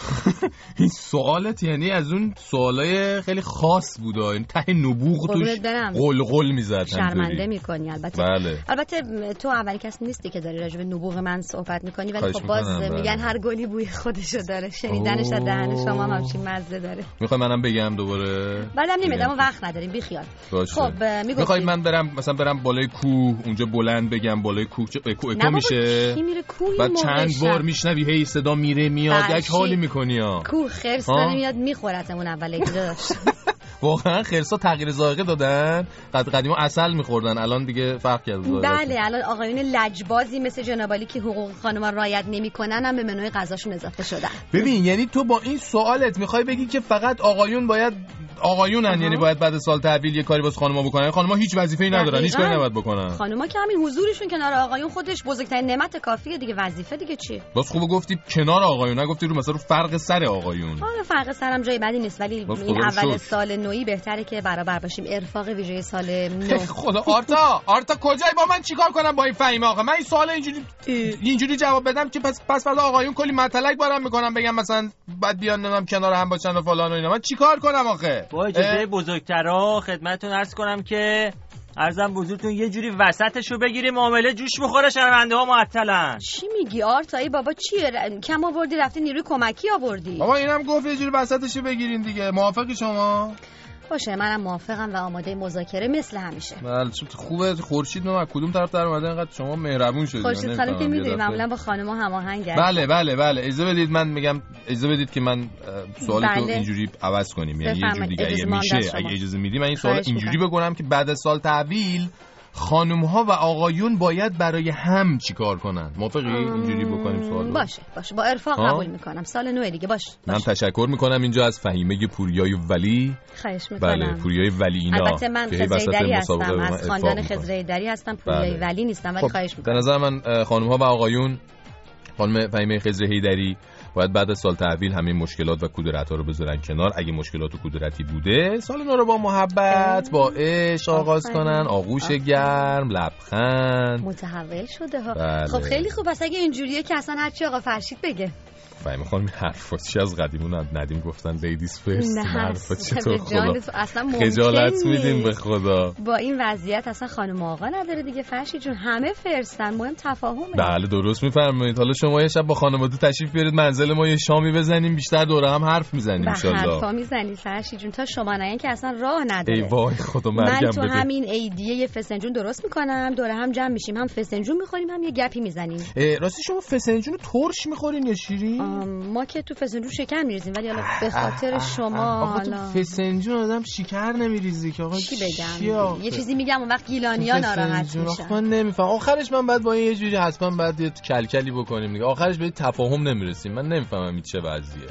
S1: این سوالت یعنی از اون سوالای خیلی خاص بوده، این ته نبوغ توش قلقل میزد.
S2: شرمنده میکنی البته.
S1: بله.
S2: البته تو اولی کس نیستی که داری راجع به نبوغ من صحبت میکنی، ولی خب باز
S1: بله.
S2: میگن هر گلی بوی خودشو داره، شنیدنش از دهن شما هم همچین مزه داره.
S1: میخوای منم بگم دوباره؟
S2: بعدم نمیدم اما وقت نداریم، بی خیال.
S1: خب میخوای من برم مثلا برم بالای کوه اونجا بلند بگم بالای کوه اکو اکو میشه، بعد چند بار میشنوی هی صدا میره میاد، یک حالی میکنی ها.
S2: کوه خرس داره میاد میخورتمون اول اگه داشت.
S1: واقعا خرسا تغییر ذائقه دادن. قد قدیما عسل میخوردن، الان دیگه فرق کرده.
S2: بله الان آقایون لجبازی مثل جناب عالی که حقوق خانم‌ها رعایت نمیکنن هم به منوی غذاشون اضافه شدن.
S1: ببین یعنی تو با این سوالت میخوای بگی که فقط آقایون باید آقایونن، یعنی باید بعد سال تحویل یه کاری واسه خانم‌ها بکنن؟ خانم‌ها هیچ وظیفه‌ای ندارن، هیچ کاری نباید بکنن.
S2: خانم‌ها که همین حضورشون کنار آقایون خودش بزرگترین نعمت کافیه دیگه، وظیفه دیگه چیه؟
S1: باز خوب گفتی کنار آقایون، نگفتی رو مثلا رو فرق سر آقایون.
S2: آره فرق سرم جای بدی نیست، ولی این اول سال نوئی بهتره که برابر باشیم. ارفاق ویژه سال نو.
S1: خدا آرتا آرتا کجای با من چیکار کنم با این فهیمه آقا؟ من این سوال اینجوری اینجوری جواب بدم که پس پس بعد آقایون کلی مطلق بارم میکنم بگم مثلا بعد بیان نمیدونم کنار هم باشن و فلان و اینا. من چیکار کنم آخه؟
S16: با اجازه بزرگترا خدمتتون عرض کنم که عرضم بزرگتون یه جوری وسطشو بگیری معامله جوش بخوره، شرمنده ها معطلن.
S2: چی میگی آرتایی بابا؟ چیه کم آوردی رفتی نیروی کمکی آوردی؟
S1: بابا اینم گفت یه جوری وسطشو بگیرین دیگه. موافقی شما؟
S2: باشه منم موافقم و آماده مذاکره مثل همیشه.
S1: بله خوبه. خورشید نو کدوم طرف در اومده اینقدر شما مهربون شدید؟
S2: خورشید خانم که میدونید معمولا با خانم‌ها هماهنگه.
S1: بله بله بله اجازه بدید من میگم اجازه بدید که من سوالتو بله. اینجوری عوض کنیم، یعنی یه جوری دیگه اگه میشه اگه اجازه میدی من این سوال اینجوری بکنم که بعد از سال تحویل خانم‌ها و آقایون باید برای هم چیکار کنن؟ موافقی اینجوری بکنیم سوالو؟
S2: باشه باشه با ارفاق قبول میکنم. سال نو دیگه باشه.
S1: من تشکر میکنم اینجا از فهیمه پوریای ولی.
S2: خواهش میکنم.
S1: بله پوریای ولی اینا.
S2: البته من خضرایدری هستم، از خاندان خضرایدری هستم، پوریای بله. ولی نیستم ولی خواهش میکنم.
S1: به نظر من خانم‌ها و آقایون، خانم فهیمه خضرایدری باید بعد از سال تحویل همه مشکلات و کدورت‌ها رو بذارن کنار. اگه مشکلات و کدورتی بوده سال نو رو با محبت با عشق آغاز کنن، آغوش گرم، لبخند.
S2: متحول شده ها.
S1: بله.
S2: خب خیلی خوب. پس اگه اینجوریه که اصلا هرچی آقا فرشید بگه.
S1: فهمی خانم حرفات چی از قدیمون ندیم گفتن لیدیز فرست.
S2: نه
S1: حرفات چطور
S2: خدا اصلا ممکن
S1: خجالت میدین به خدا.
S2: با این وضعیت اصلا خانم آقا نداره دیگه فرشید جون، همه فرستن، مهم تفاهمه.
S1: بله درست میفرمایید. حالا شما یه شب با خانواده تشریف بیارید منزل ما، یه شامی بزنیم، بیشتر دوره هم حرف میزنیم ان شاء الله.
S2: حرفا میزنی فرشید جون تا شما نگین که اصلا راه نداره.
S1: ای وای خدا مرگم بده.
S2: من تو همین ایدیه یه فسنجون درست میکنم، دوره هم جمع میشیم، هم فسنجون میخوریم هم یه گپی میزنیم.
S1: راستی شما فسنجون ترش میخورین یا شیرین؟
S2: ما که تو فسنجون شکر میریزیم، ولی حالا به خاطر شما
S1: آقا تو فسنجون آدم شکر نمیریزی که آقا
S2: چی بگم؟ یه چیزی میگم اون وقت گیلانیا ناراحت میشن.
S1: من نمیفهم آخرش من بعد با این یه جوری حتما بعد یه کلکلی بکنیم دیگه، آخرش به تفاهم نمیرسیم. من نمیفهمم این چه وضعیه.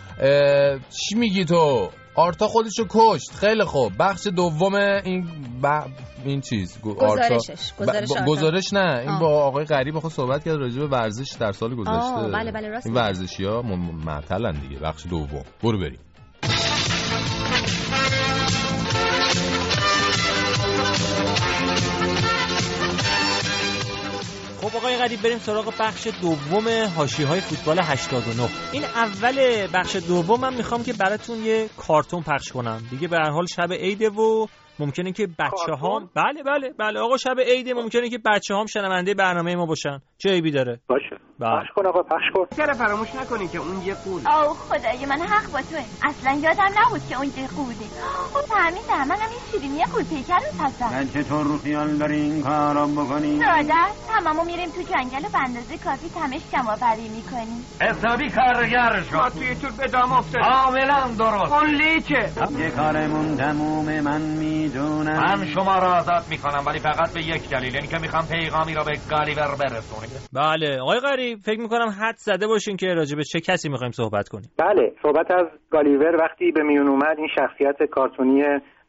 S1: چی میگی تو؟ آرتا خودشو کشت. خیلی خوب. بخش دوم این ب... این چیز
S2: گزارشش گزارش
S1: ب... گزارش نه آه. این با آقای غریب خود صحبت کرد راجع به ورزش در سال گذشته.
S2: بله بله راست.
S1: این ورزشی‌ها معطلن دیگه. بخش دوم برو بریم.
S16: خب آقای غریب بریم سراغ بخش دوم حاشیه‌های فوتبال هشتاد و نه. این اول بخش دوم من میخوام که براتون یه کارتون پخش کنم دیگه. به هر حال شب عیده و ممکنه که بچه‌ها بله بله بله آقا شب عید ممکنه که بچه‌هام شنونده برنامه ما باشن. چه عیبی داره؟
S10: باشه.
S16: پخش
S10: کن آقا پخش کن.
S17: چرا فراموش نکنی که اون یه قول.
S18: آو خدای من حق با توئه. اصلا یادم نبود که اون یه قوله. فهمیدم منم یه شیرینی قول پیکر رو هستم.
S17: من چطور رو خیال داری این کارا بکنی؟
S18: ساده است. تمامو میریم تو جنگل و به اندازه کافی تمش جمع‌آوری میکنیم.
S17: حسابی کارگر شد. ما توی تور به دام افتادیم. کاملا درست. اون لیچه. یه کارمون تمومه من میدونم. من شما را آزاد میکنم ولی فقط به یک دلیل، اینکه میخوام پیغامی را به گالیور برسونم.
S16: بله آقای غریب فکر میکنم حد زده باشین که راجع به چه کسی میخوایم صحبت کنیم.
S10: بله صحبت از گالیور وقتی به میون اومد، این شخصیت کارتونی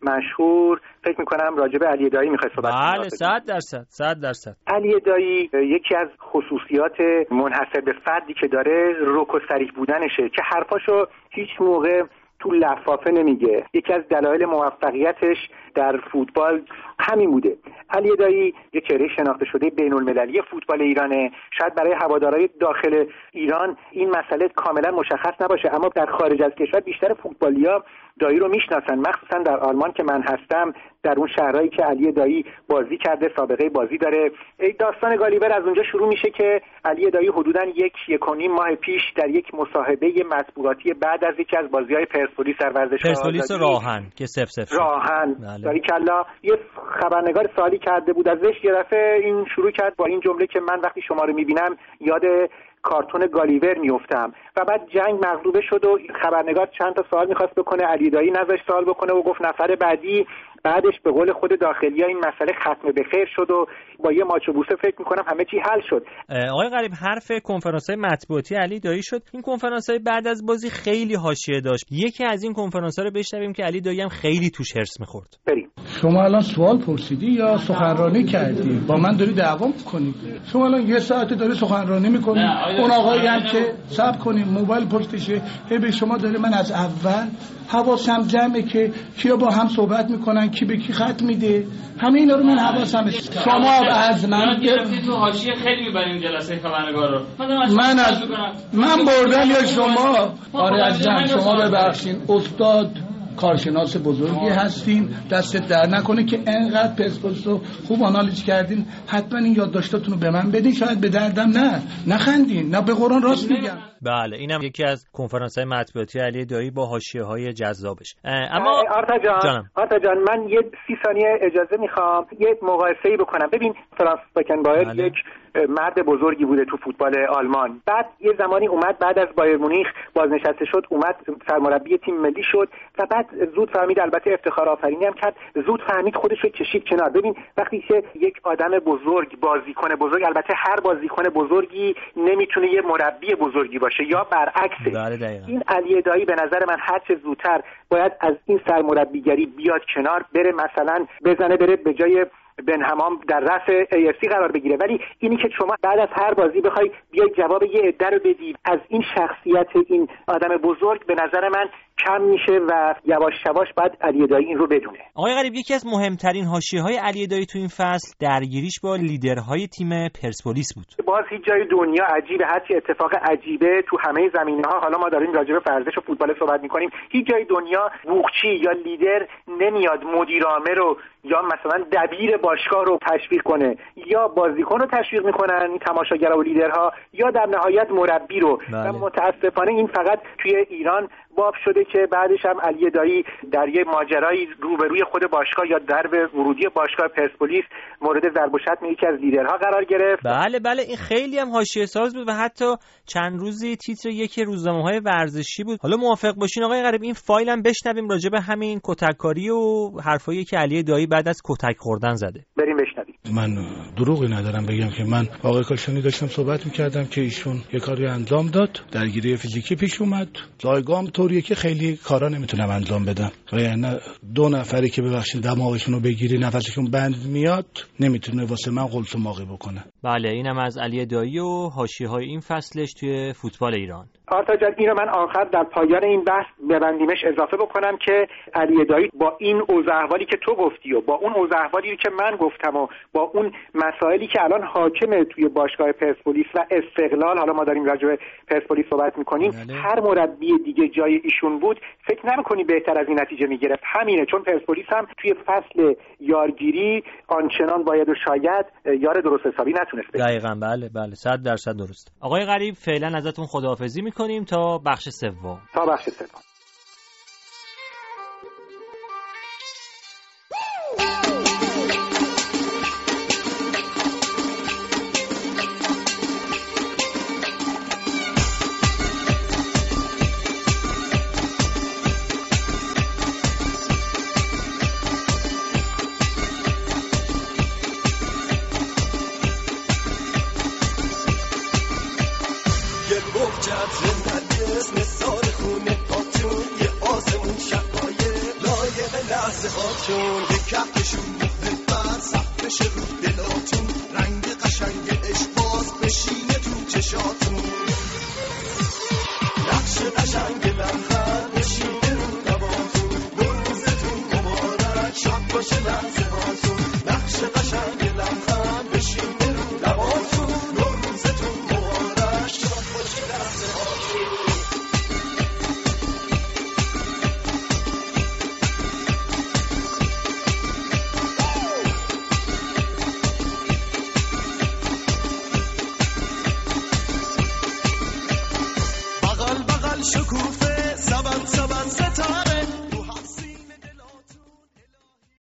S10: مشهور، فکر میکنم راجع به علی دایی میخواد صحبت کنیم.
S16: بله صد درصد صد درصد.
S10: علی دایی یکی از خصوصیات منحصر به فردی که داره رک و صریح بودنشه که حرفاشو هیچ موقع تو لفافه نمیگه. یکی از دلایل موفقیتش در فوتبال همین بوده. علی دایی یک چهره شناخته شده بین المللی فوتبال ایرانه. شاید برای هوادارهای داخل ایران این مسئله کاملا مشخص نباشه، اما در خارج از کشور بیشتر فوتبالیا دایی رو میشناسن، مخصوصا در آلمان که من هستم، در اون شهرهایی که علی دایی بازی کرده، سابقه بازی داره. داستان گالیور از اونجا شروع میشه که علی دایی حدوداً یک یک و نیم ماه پیش در یک مصاحبه مطبوعاتی بعد از یکی از بازی‌های پرسپولیس در ورزشگاه
S16: پرسپولیس راهن که صفر صفر
S10: راهن داری کلا یه خبرنگار سوالی کرده بود ازش، یه دفعه این شروع کرد با این جمله که من وقتی شما رو میبینم یاد کارتون گالیور میافتم. و بعد جنگ مغلوبه شد و خبرنگار چند تا سوال میخواست بکنه، علی دایی نذاشت سوال بکنه و گفت نفر بعدی. بعدش به قول خود داخلیا این مسئله ختم به خیر شد و با یه ماچ و بوسه فکر میکنم همه چی حل شد.
S16: آقای غریب حرف کنفرانس‌های مطبوعاتی علی دایی شد. این کنفرانس‌های بعد از بازی خیلی حاشیه داشت. یکی از این کنفرانس‌ها رو بشنویم که علی دایی هم خیلی توش هرس می‌خورد.
S10: بریم.
S13: شما الان سوال پرسیدی یا سخنرانی کردی؟ با من داری دعوا می‌کنی. شما الان یه ساعته داری سخنرانی می‌کنی. اون آقایی هم که صبر کنیم موبایل پشتشه، هی به شما داره. من از اول حواسم جمعه که کیا با هم صحبت میکنن، کی به کی خط میده، همه اینا رو من حواسم. شما از من
S19: گرفتی تو حاشیه خیلی میبریم جلسه خبرنگار رو.
S13: من از من بردم یا شما؟ آره عزیزم شما ببخشین، استاد کارشناس بزرگی هستین، دستت در نکنه که انقدر پرسپولیس رو خوب آنالیز کردین. حتما این یادداشتاتون رو به من بدین، شاید به دردم نه نخندین، نه به قرآن راست میگم.
S16: بله اینم یکی از کنفرانس‌های مطبوعاتی علی دایی با حاشیه‌های جذابش. اما
S10: آرتا جان جانم. آرتا جان من یه سی ثانیه اجازه میخوام یه مقایسه‌ای بکنم. ببین فرانس بکنبایر بله. یک مرد بزرگی بوده تو فوتبال آلمان. بعد یه زمانی اومد بعد از بایر مونیخ بازنشسته شد، اومد سرمربی تیم ملی شد و بعد زود فهمید، البته افتخار آفرینی هم کرد، زود فهمید خودش رو کشید کنار. ببین وقتی که یک آدم بزرگ، بازیکن بزرگ، البته هر بازیکن بزرگی نمیتونه یه مربی بزرگی باشه یا برعکسه.
S16: بله
S10: این علی دایی به نظر من هر چه زودتر باید از این سرمربیگری بیاد کنار، بره مثلا بزنه بره به جای بن حمام در رأس ای اف سی قرار بگیره. ولی اینی که شما بعد از هر بازی بخوای بیای جواب یه عده رو بدی، از این شخصیت این آدم بزرگ به نظر من کم میشه و یواش یواش بعد علی دایی این رو بدونه.
S16: آقای غریب یکی از مهمترین حاشیه‌های علی دایی تو این فصل درگیریش با لیدرهای تیم پرسپولیس بود.
S10: باز هیچ جای دنیا عجیبه، هرچی اتفاق عجیبه تو همه زمینه‌ها، حالا ما داریم راجع به ورزش و فوتبال صحبت می‌کنیم، هیچ جای دنیا بوقچی یا لیدر نمیاد مدیر عامل رو یا مثلا دبیر باشگاه رو تشویق کنه، یا بازیکن رو تشویق میکنن این تماشاگرها و لیدرها، یا در نهایت مربی رو. و متاسفانه این فقط توی ایران باب شده که بعدش هم علی دایی در یه ماجرایی روبروی خود باشگاه یا درب ورودی باشگاه پرسپولیس مورد ضرب و شتم یکی از لیدرها قرار گرفت.
S16: بله بله این خیلی هم حاشیه ساز بود و حتی چند روزی تیتر یکی روزنامه‌های ورزشی بود. حالا موافق باشین آقای غریب این فایل هم بشنویم راجع به همین کتککاری و حرفایی که علی دایی بعد از کتک خوردن زده.
S10: بریم بشنویم.
S13: من دروغی ندارم بگم که من آقای کاشانی داشتم صحبت می‌کردم که ایشون یه کاری انجام داد، درگیری فیزیکی پیش اومد، جایگام طوریه که خیلی کارا نمیتونم انجام بدم و یعنی دو نفری که ببخشید دماغشون رو بگیری نفسشون بند میاد نمیتونه واسه من قلسماقی بکنه.
S16: بله اینم از علی دایی و حاشیه‌های این فصلش توی فوتبال ایران.
S10: آرتا جان، اینو من آخر در پایان این بحث ببندیمش اضافه بکنم که علی دایی با این اوضاع احوالی که تو گفتی و با اون اوضاع احوالی که من گفتم و با اون مسائلی که الان حاکمه توی باشگاه پرسپولیس و استقلال، حالا ما داریم راجع به پرسپولیس صحبت میکنیم، هر مربی دیگه جای ایشون بود فکر نمی‌کنی بهتر از این نتیجه میگرفت. همینه، چون پرسپولیس هم توی فصل یارگیری آنچنان باید و شاید یار درست حسابی نتونست.
S16: دقیقاً، بله بله، صد درصد درست. آقای غریب فعلا ازتون خداحافظی میکنیم تا بخش سوم.
S10: تا بخش سوم.
S8: هاتون به کهکشون محبت سخت بشه رو دلاتون، رنگ قشنگ عشق باز بشینه تو چشاتون، نقش قشنگ لبخند بشینه رو لباتون، نوروزتون مبارک، شاد باشه لحظه